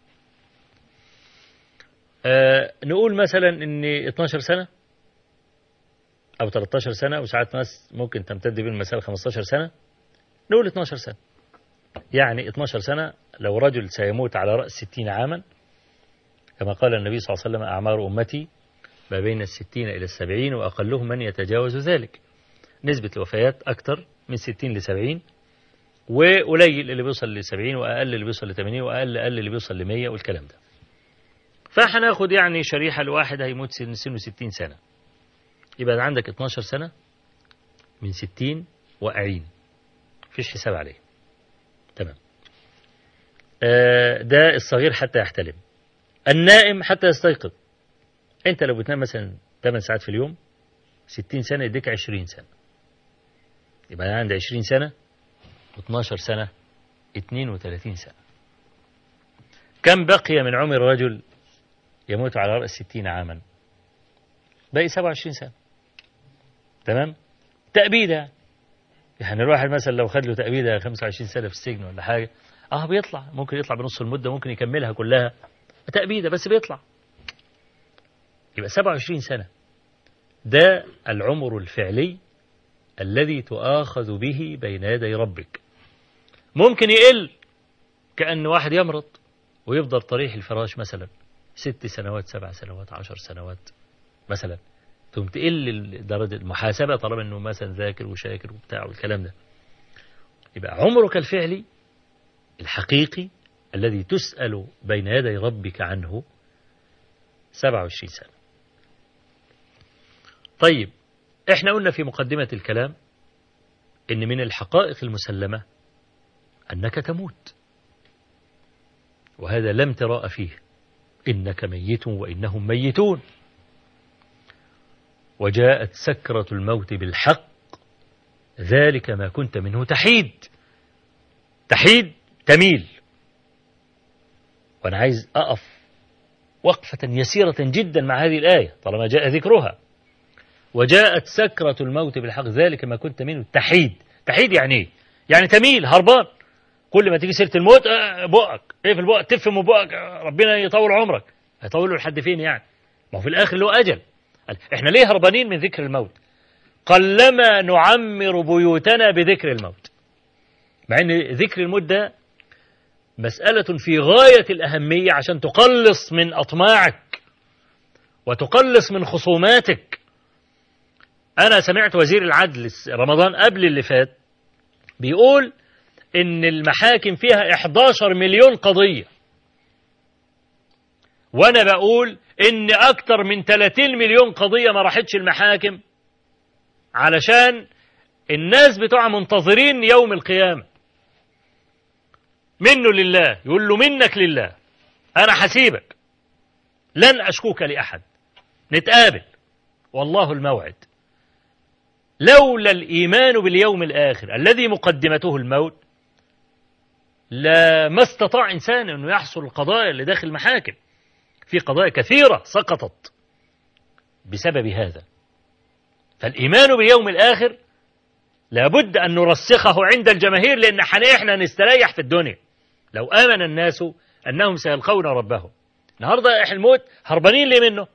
S1: آه نقول مثلا إن اتناشر سنة أو تلتاشر سنة، وساعات ناس ممكن تمتد بين المسألة خمستاشر سنة، نقول اتناشر سنة. يعني اتناشر سنة لو رجل سيموت على رأس ستين عاما، كما قال النبي صلى الله عليه وسلم: أعمار أمتي ما بين الستين إلى السبعين وأقلهم من يتجاوز ذلك. نسبة الوفيات أكثر من ستين لسبعين، وقليل اللي بيوصل لسبعين، وأقل اللي بيوصل لثمانين، وأقل أقل اللي بيوصل لمية، والكلام ده. فهناخد يعني شريحة الواحد هيموت سن سنه ستين سنة، يبقى عندك اتناشر سنة من ستين وأعين، مفيش حساب عليه. تمام. آه ده الصغير حتى يحتلم، النائم حتى يستيقظ. انت لو بتنام مثلا ثمان ساعات في اليوم، ستين سنة يديك عشرين سنة، يبقى أنا عندي عشرين سنة واثناشر سنة، اثنين وثلاثين سنة. كم بقي من عمر الرجل يموت على رأس ستين عاما؟ باقي سبعة وعشرين سنة. تمام. تأبيدة، يعني الواحد مثلا لو خد له تأبيدة خمسة وعشرين سنة في السجن ولا حاجة، اه بيطلع، ممكن يطلع بنص المدة، ممكن يكملها كلها تأبيدة، بس بيطلع. يبقى سبعة وعشرين سنة ده العمر الفعلي الذي تؤاخذ به بين يدي ربك. ممكن يقل، كأن واحد يمرض ويفضل طريح الفراش مثلا ست سنوات، سبع سنوات، عشر سنوات مثلا، ثم تقل درجة المحاسبة طالما أنه مثلا ذاكر وشاكر وبتاع والكلام ده. يبقى عمرك الفعلي الحقيقي الذي تسأل بين يدي ربك عنه سبعة وعشرين سنة. طيب، احنا قلنا في مقدمة الكلام ان من الحقائق المسلمة انك تموت، وهذا لا امتراء فيه، انك ميت وانهم ميتون، وجاءت سكرة الموت بالحق، ذلك ما كنت منه تحيد. تحيد تميل. وانا عايز اقف وقفة يسيرة جدا مع هذه الآية طالما جاء ذكرها. وجاءت سكرة الموت بالحق، ذلك ما كنت منه تحيد. تحيد يعني ايه؟ يعني تميل، هربان. كل ما تيجي سيرة الموت بقك اقفل بقك، تفهم بقك، ربنا يطول عمرك. هيطوله لحد فين يعني؟ ما هو في الآخر له أجل. احنا ليه هربانين من ذكر الموت؟ قلما نعمر بيوتنا بذكر الموت، مع ان ذكر الموت ده مسألة في غاية الأهمية عشان تقلص من أطماعك وتقلص من خصوماتك. أنا سمعت وزير العدل رمضان قبل اللي فات بيقول إن المحاكم فيها إحدى عشر مليون قضية، وأنا بقول إن أكتر من ثلاثين مليون قضية ما راحتش المحاكم علشان الناس بتوع منتظرين يوم القيامة. منه لله، يقول له منك لله، أنا حسيبك، لن أشكوك لأحد، نتقابل والله الموعد. لولا الإيمان باليوم الآخر الذي مقدمته الموت لا ما استطاع إنسان أنه يحصل القضايا اللي داخل المحاكم. في قضايا كثيرة سقطت بسبب هذا. فالإيمان باليوم الآخر لابد أن نرسخه عند الجماهير، لأن احنا نستريح في الدنيا لو آمن الناس أنهم سيلقون ربهم. النهاردة إحنا الموت هربانين ليه منه؟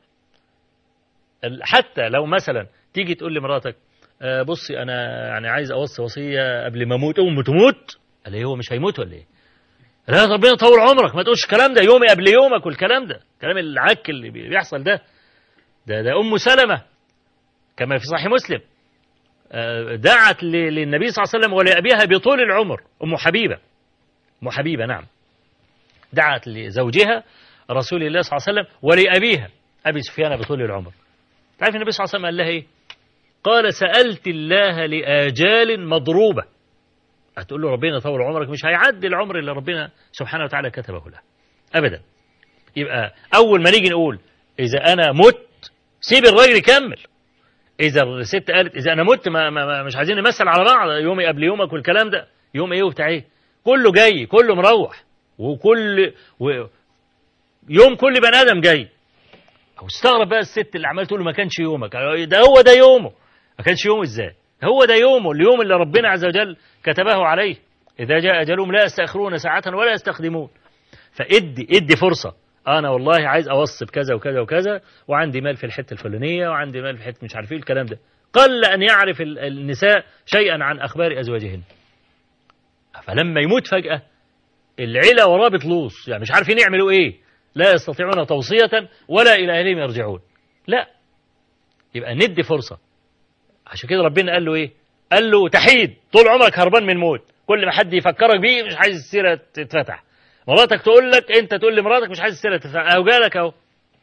S1: حتى لو مثلا تيجي تقول لمراتك بصي أنا يعني عايز أوصي وصية قبل ما أموت، أم تموت، قال لي هو مش هيموت ولا إيه؟ لا ربنا يطول عمرك، ما تقولش الكلام ده، يومي قبل يومك والكلام ده، الكلام العك اللي بيحصل ده. ده ده أم سلمة كما في صحيح مسلم دعت للنبي صلى الله عليه وسلم ولأبيها بطول العمر. أم حبيبة، أم حبيبة نعم، دعت لزوجها رسول الله صلى الله عليه وسلم ولأبيها أبي سفيان بطول العمر. تعرف النبي صلى الله عليه وسلم قال لها إيه؟ قال سألت الله لآجال مضروبة. هتقول له ربنا طول عمرك، مش هيعدي العمر اللي ربنا سبحانه وتعالى كتبه له. أبدا. يبقى أول ما نيجي نقول إذا أنا مت سيب الراجل يكمل. إذا الست قالت إذا أنا مت ما ما مش عايزين نمثل على بعض يومي قبل يومك والكلام ده، يوم إيه وبتاع إيه، كله جاي كله مروح، وكل و يوم كل بني آدم جاي. أو استغرب بقى الست اللي عمال تقول له ما كانش يومك، ده هو ده يومه. ما كانش يومه إزاي؟ هو ده يومه، اليوم اللي ربنا عز وجل كتبه عليه. إذا جاء أجلهم لا يستأخرون ساعة ولا يستقدمون. فإدي إدي فرصة. أنا والله عايز أوصف كذا وكذا وكذا، وعندي مال في الحتة الفلانية، وعندي مال في الحتة مش عارف إيه الكلام ده. قل أن يعرف النساء شيئا عن أخبار أزواجهن. فلما يموت فجأة العيلة وراه بتلوص، يعني مش عارفين يعملوا إيه، لا يستطيعون توصية ولا إلى أهلهم يرجعون. لا، يبقى ندي فرصة. عشان كده ربنا قال له إيه؟ قال له تحيد، طول عمرك هربان من موت، كل ما حد يفكرك بيه مش عايز السيرة تتفتح. مراتك تقول لك، أنت تقول لمراتك مش عايز السيرة تتفتح، أهو جالك أهو.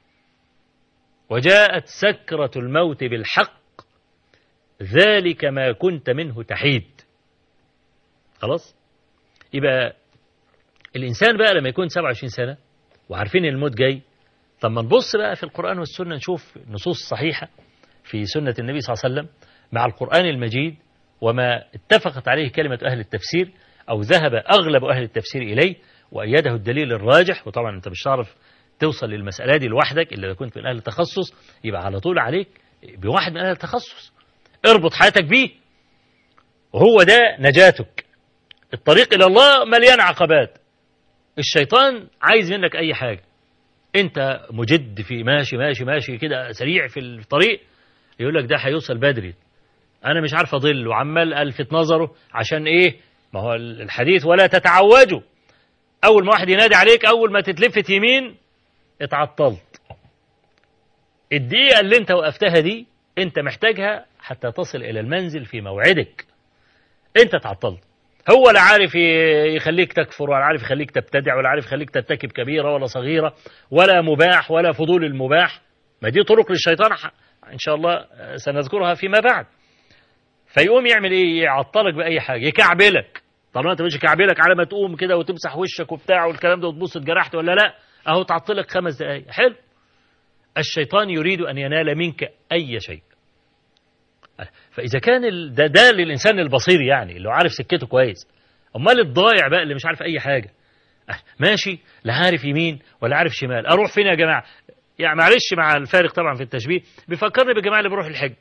S1: وجاءت سكرة الموت بالحق ذلك ما كنت منه تحيد. خلاص؟ يبقى الإنسان بقى لما يكون سبعة وعشرين سنة وعارفين الموت جاي، طب ما نبص بقى في القرآن والسنة نشوف نصوص صحيحة في سنة النبي صلى الله عليه وسلم مع القرآن المجيد وما اتفقت عليه كلمة أهل التفسير أو ذهب أغلب أهل التفسير إليه وأيده الدليل الراجح. وطبعا أنت مش هتعرف توصل للمسألة دي لوحدك إلا إذا كنت من أهل التخصص، يبقى على طول عليك بواحد من أهل التخصص، اربط حياتك بيه، وهو ده نجاتك. الطريق إلى الله مليان عقبات. الشيطان عايز منك أي حاجة، أنت مجد في ماشي ماشي ماشي كده سريع في الطريق، يقول لك ده هيوصل بدري، أنا مش عارف أضل، وعمال ألفت نظره عشان إيه؟ ما هو الحديث ولا تتعوجوا، أول ما واحد ينادي عليك أول ما تتلفت يمين اتعطلت. الدقيقة اللي أنت وقفتها دي أنت محتاجها حتى تصل إلى المنزل في موعدك، أنت تعطلت. هو لا عارف يخليك تكفر، ولا عارف يخليك تبتدع، ولا عارف يخليك ترتكب كبيرة ولا صغيرة، ولا مباح ولا فضول المباح. ما دي طرق للشيطان إن شاء الله سنذكرها فيما بعد. فيقوم يعمل إيه؟ يعطلك بأي حاجة، يكعبلك. طالما أنت مش يكعبلك على ما تقوم كده وتمسح وشك وبتاع والكلام ده وتبص اتجرحت ولا لا، أهو تعطلك خمس دقايق. حلو. الشيطان يريد أن ينال منك أي شيء. فإذا كان ده, ده للإنسان البصير يعني اللي عارف سكته كويس، أمال الضايع بقى اللي مش عارف أي حاجة، ماشي لا عارف يمين ولا عارف شمال، أروح فين يا جماعة؟ يعني معلش مع الفارق طبعا في التشبيه، بيفكرني بالجماعة اللي بيروح الحج.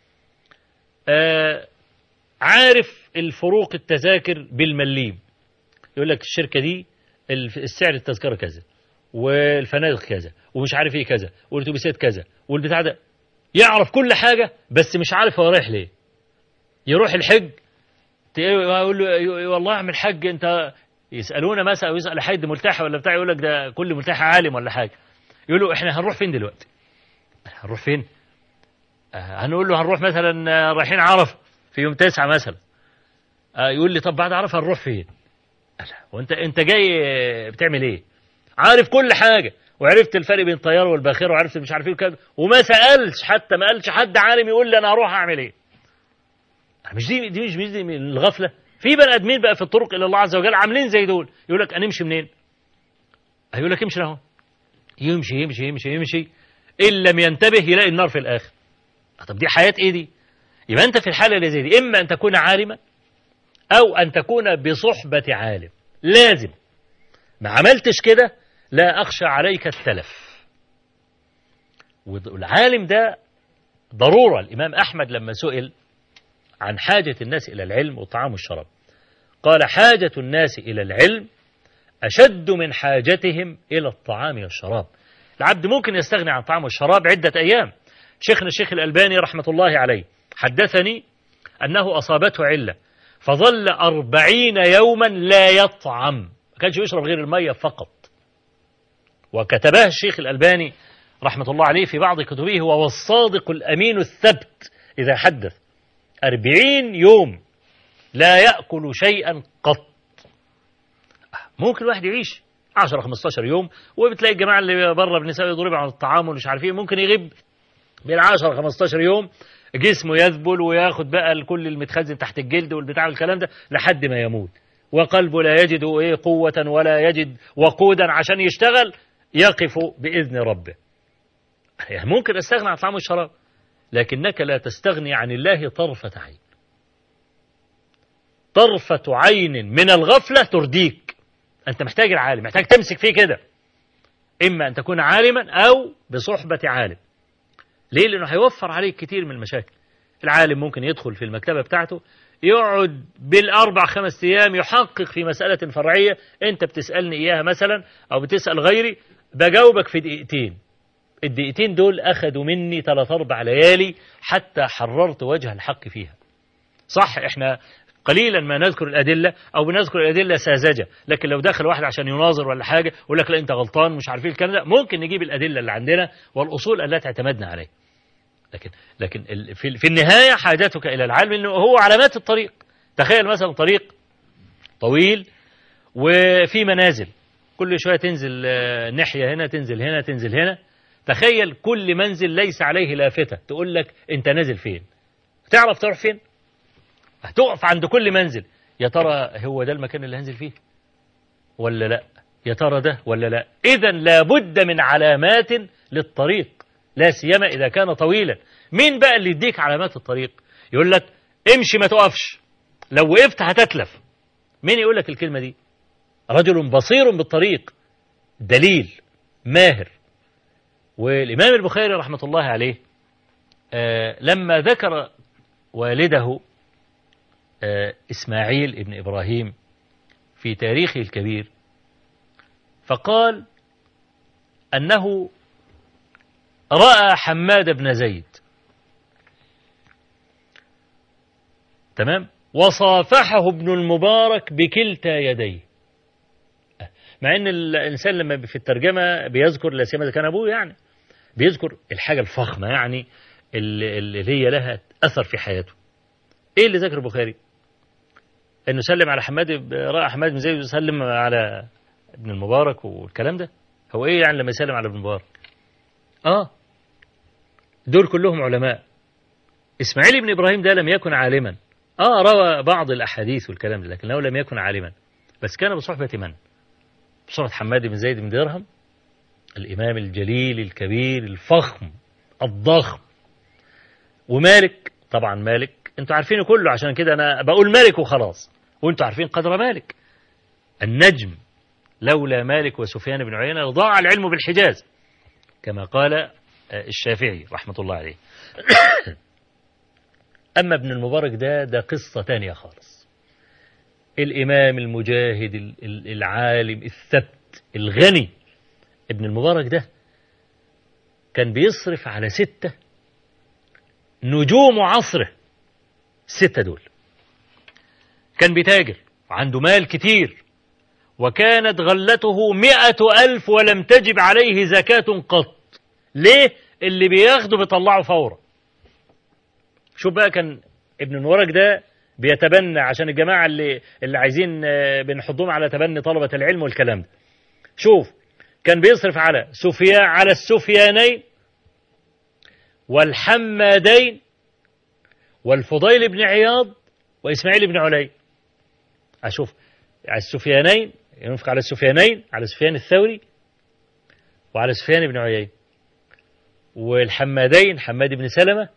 S1: آه عارف الفروق التذاكر بالمليم، يقول لك الشركة دي السعر التذكرة كذا، والفنادق كذا، ومش عارف ايه كذا، والاتوبيسات كذا، والبتاع ده، يعرف كل حاجة بس مش عارف هو رايح ليه. يروح الحج يقول له والله اعمل حج انت، يسألونا مثلا، او يسأل حد ملتحي ولا بتاع، يقول لك ده كل ملتحي عالم ولا حاجة، يقول له احنا هنروح فين دلوقتي؟ هنروح فين؟ هنقول له هنروح مثلا رايحين عرفة في يوم تسعة مثلا. يقول لي طب بعد عرفة هنروح فين؟ وانت انت جاي بتعمل ايه؟ عارف كل حاجة، وعرفت الفرق بين الطيار والباخرة، وعرفت مش عارف ايه وكذا، وما سألش حتى، ما قالش حد عالم يقول لي انا هروح اعمل ايه. مش دي دي مش دي من الغفلة. في بني ادمين بقى في الطرق الى الله عز وجل عاملين زي دول، يقول لك هنمشي منين؟ هيقول لك امشي اهو، يمشي يمشي يمشي يمشي ان لم ينتبه يلاقي النار في الاخر. طب دي حياة ايه دي؟ يبقى انت في الحالة اللي زي دي اما ان تكون عالما او ان تكون بصحبة عالم. لازم ما عملتش كده لا أخشى عليك التلف. والعالم ده ضرورة. الإمام أحمد لما سئل عن حاجة الناس إلى العلم والطعام والشراب قال حاجة الناس إلى العلم أشد من حاجتهم إلى الطعام والشراب. العبد ممكن يستغني عن الطعام والشراب عدة أيام. شيخنا الشيخ الألباني رحمة الله عليه حدثني أنه أصابته علة فظل أربعين يوما لا يطعم، ما كانش يشرب غير المية فقط. وكتبها الشيخ الألباني رحمة الله عليه في بعض كتبه وهو الصادق الأمين الثبت إذا حدث أربعين يوم لا يأكل شيئا قط. ممكن الواحد يعيش عشرة خمستاشر يوم، وبتلاقي الجماعة اللي بره بالنساء يضرب عن الطعام ومش عارفين، ممكن يغيب بالعشرة خمستاشر يوم جسمه يذبل وياخد بقى الكل المتخزن تحت الجلد والبتاع والكلام ده لحد ما يموت. وقلبه لا يجد إيه قوة ولا يجد وقودا عشان يشتغل، يقف بإذن ربه. يعني ممكن أستغنى عن طعام والشراب، لكنك لا تستغني عن الله طرفة عين. طرفة عين من الغفلة ترديك. أنت محتاج العالم، محتاج تمسك فيه كده، إما أن تكون عالما أو بصحبة عالم. ليه؟ لأنه هيوفر عليك كتير من المشاكل. العالم ممكن يدخل في المكتبة بتاعته يقعد بالأربع خمس أيام يحقق في مسألة فرعية أنت بتسألني إياها مثلا أو بتسأل غيري، بجاوبك في دقيقتين. الدقيقتين دول أخذوا مني ثلاث أربع ليالي حتى حررت وجه الحق فيها. صح إحنا قليلا ما نذكر الأدلة أو بنذكر الأدلة ساذجة، لكن لو دخل واحد عشان يناظر ولا حاجة يقول لك لا أنت غلطان مش عارفين الكلام ده، ممكن نجيب الأدلة اللي عندنا والأصول التي اعتمدنا عليها. لكن لكن في في النهاية حاجتك إلى العلم إنه هو علامات الطريق. تخيل مثلا طريق طويل وفي منازل، كل شوية تنزل ناحية هنا تنزل هنا تنزل هنا. تخيل كل منزل ليس عليه لافتة تقول لك أنت نازل فين، تعرف تروح فين؟ هتقف عند كل منزل، يا ترى هو ده المكان اللي هنزل فيه ولا لا، يا ترى ده ولا لا. إذا لابد من علامات للطريق، لا سيما إذا كان طويلا. مين بقى اللي يديك علامات الطريق؟ يقول لك امشي ما تقفش، لو وقفت هتتلف. مين يقول لك الكلمة دي؟ رجل بصير بالطريق، دليل ماهر. والإمام البخاري رحمة الله عليه آه لما ذكر والده آه إسماعيل ابن إبراهيم في تاريخه الكبير، فقال أنه رأى حماد بن زيد، تمام، وصافحه ابن المبارك بكلتا يديه. مع ان الانسان لما في الترجمه بيذكر، لا سيما اذا كان ابوه يعني، بيذكر الحاجه الفخمه يعني اللي, اللي هي لها اثر في حياته. ايه اللي ذكر البخاري؟ انه سلم على حماد، راى حماد بن زيد وسلم على ابن المبارك والكلام ده. هو ايه يعني لما يسلم على ابن المبارك؟ اه دول كلهم علماء. اسماعيل بن ابراهيم ده لم يكن عالما، اه روى بعض الاحاديث والكلام ده، لكنه لم يكن عالما، بس كان بصحبه من؟ بصحبه حماد بن زيد بن درهم، الامام الجليل الكبير الفخم الضخم. ومالك، طبعا مالك انتوا عارفينه كله، عشان كده انا بقول مالك وخلاص، وانتوا عارفين قدر مالك النجم. لولا مالك وسفيان بن عيينة لضاع العلم بالحجاز، كما قال الشافعي رحمة الله عليه. أما ابن المبارك ده ده قصة تانية خالص. الإمام المجاهد العالم الثبت الغني، ابن المبارك ده كان بيصرف على ستة نجوم عصره. الستة دول كان بيتاجر وعنده مال كتير، وكانت غلته مئة ألف ولم تجب عليه زكاة قط. ليه؟ اللي بياخده بيطلعه فورا. شوف بقى، كان ابن المبارك ده بيتبنى عشان الجماعة اللي اللي عايزين بنحضهم على تبني طلبة العلم والكلام ده. شوف كان بيصرف على سفيان، على السفيانين والحمادين والفضيل بن عياض وإسماعيل بن علي. أشوف على السفيانين، ينفق على السفيانين، على سفيان الثوري وعلى سفيان بن عيين. والحمادين حماد بن سلمة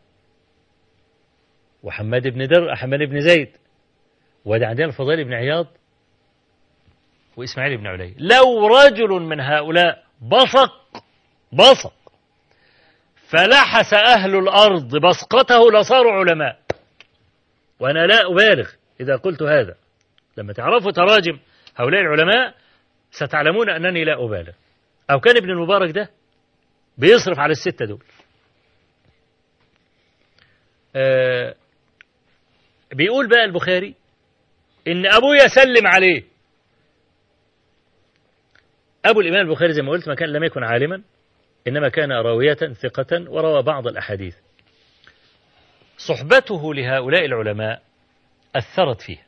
S1: وحماد بن در حماد بن زيد. وده عندنا الفضيل بن عياض وإسماعيل بن علي. لو رجل من هؤلاء بصق بصق فلحس أهل الأرض بصقته لصاروا علماء. وأنا لا أبالغ إذا قلت هذا، لما تعرفوا تراجم هؤلاء العلماء ستعلمون أنني لا أبالغ. أو كان ابن المبارك ده بيصرف على الستة دول. آه بيقول بقى البخاري إن أبويا سلم عليه. أبو الإمام البخاري زي ما قلت ما كان لم يكن عالما، إنما كان راوية ثقة وروى بعض الأحاديث. صحبته لهؤلاء العلماء أثرت فيه.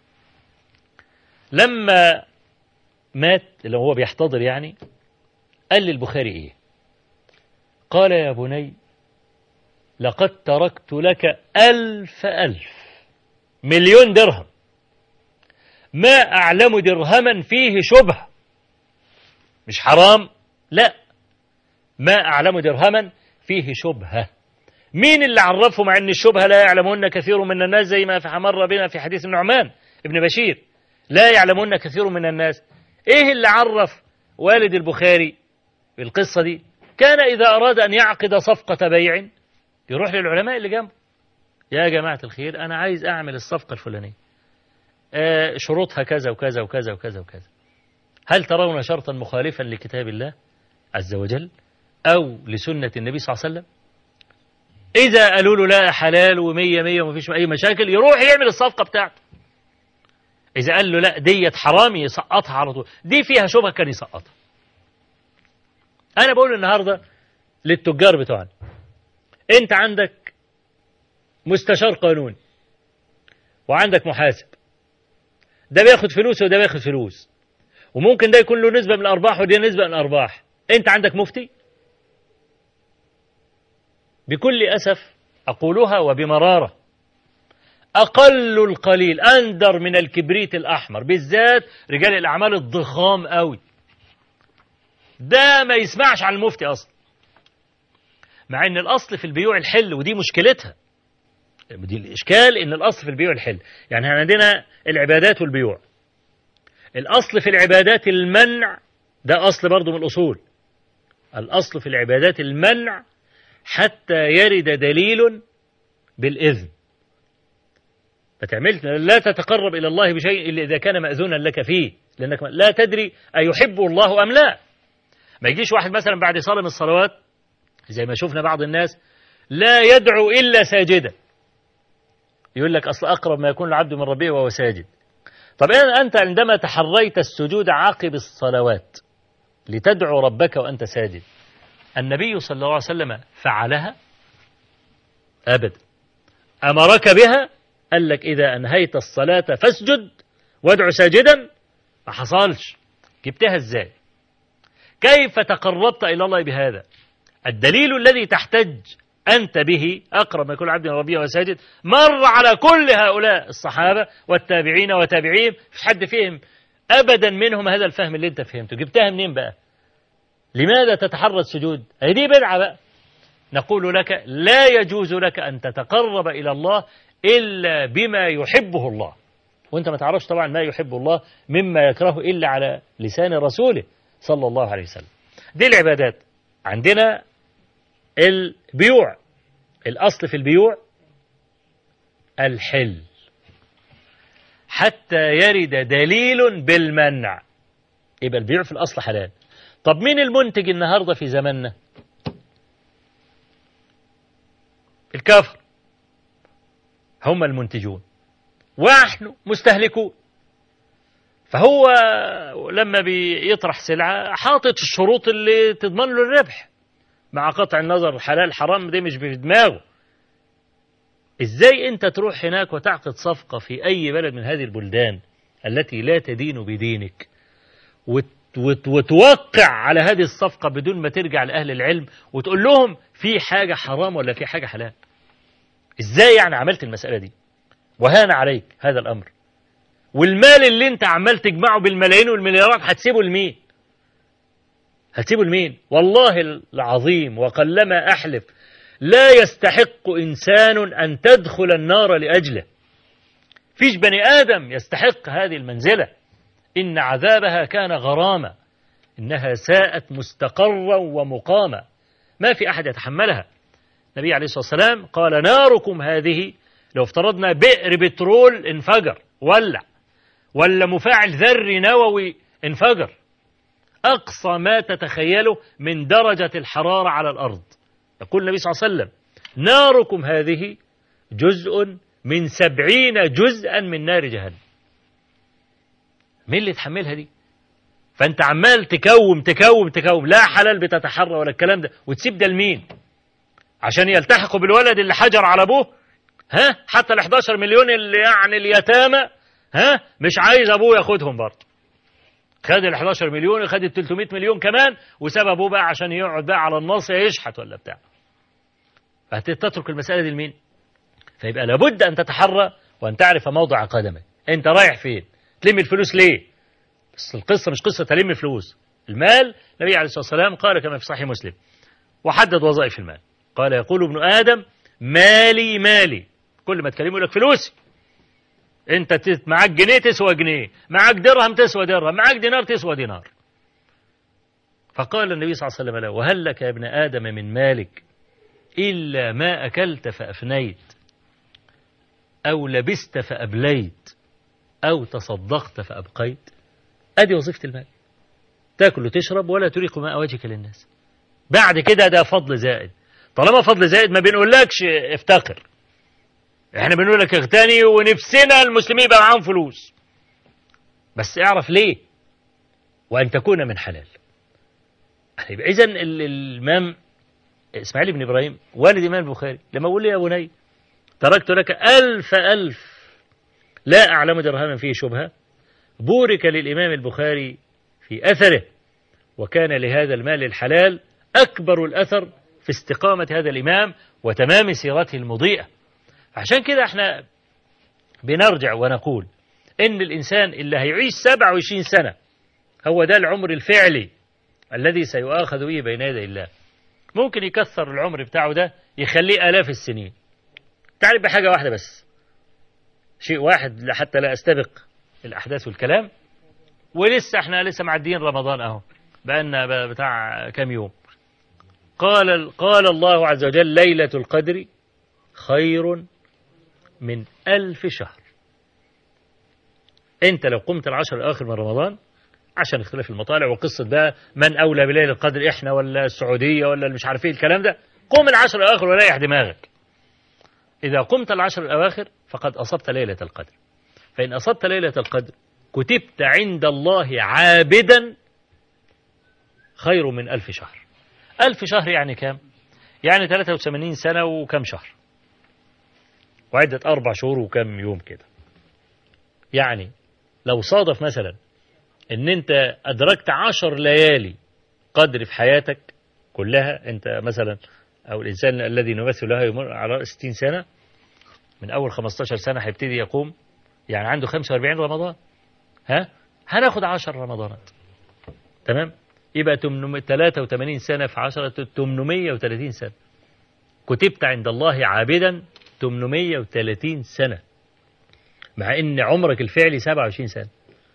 S1: لما مات اللي هو بيحتضر يعني، قال للبخاري إيه؟ قال يا بني لقد تركت لك ألف ألف مليون درهم ما أعلم درهما فيه شبهة، مش حرام، لا، ما أعلم درهما فيه شبهة. مين اللي عرفه مع أن الشبهة لا يعلمون كثير من الناس، زي ما مر بنا في حديث النعمان ابن بشير، لا يعلمون كثير من الناس. إيه اللي عرف والد البخاري بالقصة دي؟ كان إذا أراد أن يعقد صفقة بيع يروح للعلماء اللي جنبه، يا جماعة الخير أنا عايز أعمل الصفقة الفلانية، آه شروطها كذا وكذا وكذا وكذا وكذا، هل ترون شرطا مخالفا لكتاب الله عز وجل أو لسنة النبي صلى الله عليه وسلم؟ إذا قالوا له لا حلال ومية مية ومفيش أي مشاكل، يروح يعمل الصفقة بتاعته. إذا قال له لا ديت حرام، يسقطها على طول، دي فيها شبهة كان يسقطها. أنا بقول النهاردة للتجار بتوعنا، أنت عندك مستشار قانوني وعندك محاسب، ده بياخد فلوس وده بياخد فلوس، وممكن ده يكون له نسبة من الأرباح ودي نسبة من الأرباح. أنت عندك مفتي؟ بكل أسف أقولها وبمرارة، أقل القليل أندر من الكبريت الأحمر، بالذات رجال الأعمال الضخام قوي، ده ما يسمعش عن المفتي أصلا، مع أن الأصل في البيوع الحل، ودي مشكلتها، دي الإشكال، أن الأصل في البيوع الحل. يعني عندنا العبادات والبيوع، الأصل في العبادات المنع، ده أصل برضو من الأصول، الأصل في العبادات المنع حتى يرد دليل بالإذن. فتعملت لا تتقرب إلى الله بشيء إلا إذا كان مأذونا لك فيه، لأنك لا تدري أيحبه الله أم لا. ما يجيش واحد مثلا بعد صلاة من الصلوات زي ما شفنا بعض الناس لا يدعو إلا ساجدا، يقول لك أصل أقرب ما يكون العبد من ربه وهو ساجد. طب أنت عندما تحريت السجود عقب الصلوات لتدعو ربك وأنت ساجد، النبي صلى الله عليه وسلم فعلها؟ أبدا. أمرك بها؟ قال لك إذا أنهيت الصلاة فاسجد وادعو ساجدا؟ ما حصلش. جبتها إزاي؟ كيف تقربت إلى الله بهذا؟ الدليل الذي تحتج أنت به أقرب ما يكون عبد ربيع وساجد مر على كل هؤلاء الصحابة والتابعين وتابعين، مش حد فيهم أبدا منهم هذا الفهم اللي أنت فهمته. جبتها منين بقى؟ لماذا تتحرى السجود؟ هذه بدعة بقى. نقول لك لا يجوز لك أن تتقرب إلى الله إلا بما يحبه الله، وأنت ما تعرفش طبعا ما يحب الله مما يكره إلا على لسان رسوله صلى الله عليه وسلم. دي العبادات. عندنا البيوع، الأصل في البيوع الحل حتى يرد دليل بالمنع، يبقى البيوع في الأصل حلال. طب مين المنتج النهاردة في زماننا؟ الكافر، هم المنتجون ونحن مستهلكون. فهو لما بيطرح سلعة حاطط الشروط اللي تضمن له الربح، مع قطع النظر حلال حرام دي مش في دماغه. ازاي انت تروح هناك وتعقد صفقة في اي بلد من هذه البلدان التي لا تدين بدينك وت وت وتوقع على هذه الصفقة بدون ما ترجع لأهل العلم وتقول لهم في حاجة حرام ولا في حاجة حلال؟ ازاي يعني عملت المسألة دي وهان عليك هذا الأمر؟ والمال اللي انت عمال تجمعه بالملايين والمليارات هتسيبه لمين؟ هتسيبه لمين؟ والله العظيم وقلما أحلف لا يستحق إنسان أن تدخل النار لأجله. فيش بني آدم يستحق هذه المنزلة، إن عذابها كان غراما، إنها ساءت مستقرا ومقاما، ما في أحد يتحملها. النبي عليه الصلاة والسلام قال ناركم هذه، لو افترضنا بئر بترول انفجر ولع، ولا مفاعل ذري نووي انفجر، أقصى ما تتخيله من درجة الحرارة على الأرض، يقول النبي صلى الله عليه وسلم ناركم هذه جزء من سبعين جزءا من نار جهنم. مين اللي يتحملها دي؟ فأنت عمال تكوم تكوم تكوم، لا حلال بتتحرى ولا الكلام ده، وتسيب ده لمين؟ عشان يلتحقوا بالولد اللي حجر على أبوه؟ ها؟ حتى ال احداشر مليون اللي يعني اليتامى، ها؟ مش عايز أبوه ياخدهم برضه. خد ال احداشر مليون وخد ال ثلاثمائة مليون كمان وساب أبوه بقى عشان يقعد بقى على الناصية يشحت ولا بتاع. فهتترك المسألة دي لمين؟ فيبقى لابد أن تتحرى وأن تعرف موضع قدمك. أنت رايح فين؟ تلم الفلوس ليه؟ بس القصة مش قصة تلم فلوس. المال النبي عليه الصلاة والسلام قال كما في صحيح مسلم وحدد وظائف المال، قال يقول ابن آدم مالي مالي، كل ما تكلمه يقول لك فلوسي. انت معاك جنيه تسوى جنيه، معاك درهم تسوى درهم، معاك دينار تسوى دينار. فقال النبي صلى الله عليه وسلم له وهل لك يا ابن آدم من مالك إلا ما أكلت فأفنيت أو لبست فأبليت أو تصدقت فأبقيت. أدي وظيفة المال، تأكل وتشرب ولا تريق ماء وجهك للناس. بعد كده ده فضل زائد. طالما فضل زائد ما بنقولكش افتقر، احنا بنقول لك اغتني ونفسنا المسلمين يبقى معاهم فلوس، بس اعرف ليه وأن تكون من حلال. إذن الإمام إسماعيل بن إبراهيم والد الإمام البخاري لما بقول لي يا بني تركت لك ألف ألف لا أعلم درهما فيه شبهة، بورك للإمام البخاري في أثره، وكان لهذا المال الحلال أكبر الأثر في استقامة هذا الإمام وتمام سيرته المضيئة. عشان كده احنا بنرجع ونقول إن الإنسان اللي هيعيش سبعة وعشرين سنة هو ده العمر الفعلي الذي سيؤاخذ به بين يدي الله. ممكن يكثر العمر بتاعه ده يخليه آلاف السنين. تعرف بحاجة واحدة بس، شيء واحد حتى لا أستبق الأحداث والكلام، ولسه احنا لسه معديين رمضان اهو بقالنا بتاع كام يوم. قال قال الله عز وجل ليلة القدر خير من ألف شهر. انت لو قمت العشر الآخر من رمضان عشان اختلاف المطالع وقصة بقى من أولى بليلة القدر احنا ولا السعودية ولا مش عارف ايه الكلام ده، قم العشر الآخر وريح دماغك. إذا قمت العشر الأواخر فقد أصبت ليلة القدر، فإن أصبت ليلة القدر كتبت عند الله عابدا خير من ألف شهر. ألف شهر يعني كام؟ يعني ثلاثة وثمانين سنة وكم شهر وعدة أربع شهور وكم يوم كده. يعني لو صادف مثلا ان انت أدركت عشر ليالي قدر في حياتك كلها، انت مثلا أو الإنسان الذي نمثل له يمر على ستين سنة، من أول خمستاشر سنة هيبتدي يقوم، يعني عنده خمسة وأربعين رمضان، ها هناخد عشر رمضانات، تمام؟ يبقى ثلاثة وثمانين سنة في عشرة ثمانمائة وثلاثين سنة. كتبت عند الله عابدا ثمانمائة وثلاثين سنة، مع ان عمرك الفعلي سبعة وعشرين سنة.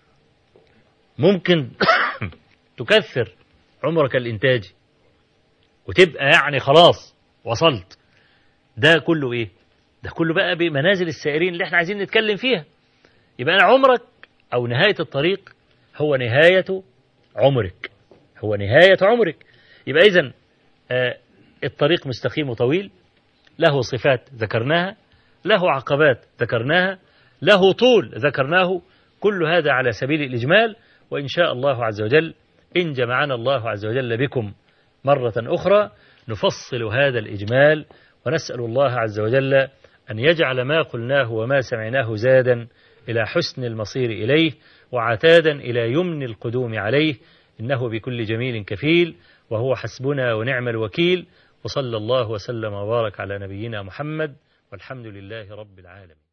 S1: ممكن تكثر عمرك الانتاجي وتبقى يعني خلاص وصلت. ده كله ايه؟ ده كله بقى بمنازل السائرين اللي احنا عايزين نتكلم فيها. يبقى أنا عمرك أو نهاية الطريق هو نهاية عمرك، هو نهاية عمرك. يبقى إذن آه الطريق مستقيم وطويل، له صفات ذكرناها، له عقبات ذكرناها، له طول ذكرناه، كل هذا على سبيل الإجمال. وإن شاء الله عز وجل إن جمعنا الله عز وجل بكم مرة أخرى نفصل هذا الإجمال، ونسأل الله عز وجل أن يجعل ما قلناه وما سمعناه زادا إلى حسن المصير إليه وعتادا إلى يمن القدوم عليه، إنه بكل جميل كفيل وهو حسبنا ونعم الوكيل. وصلى الله وسلم وبارك على نبينا محمد، والحمد لله رب العالمين.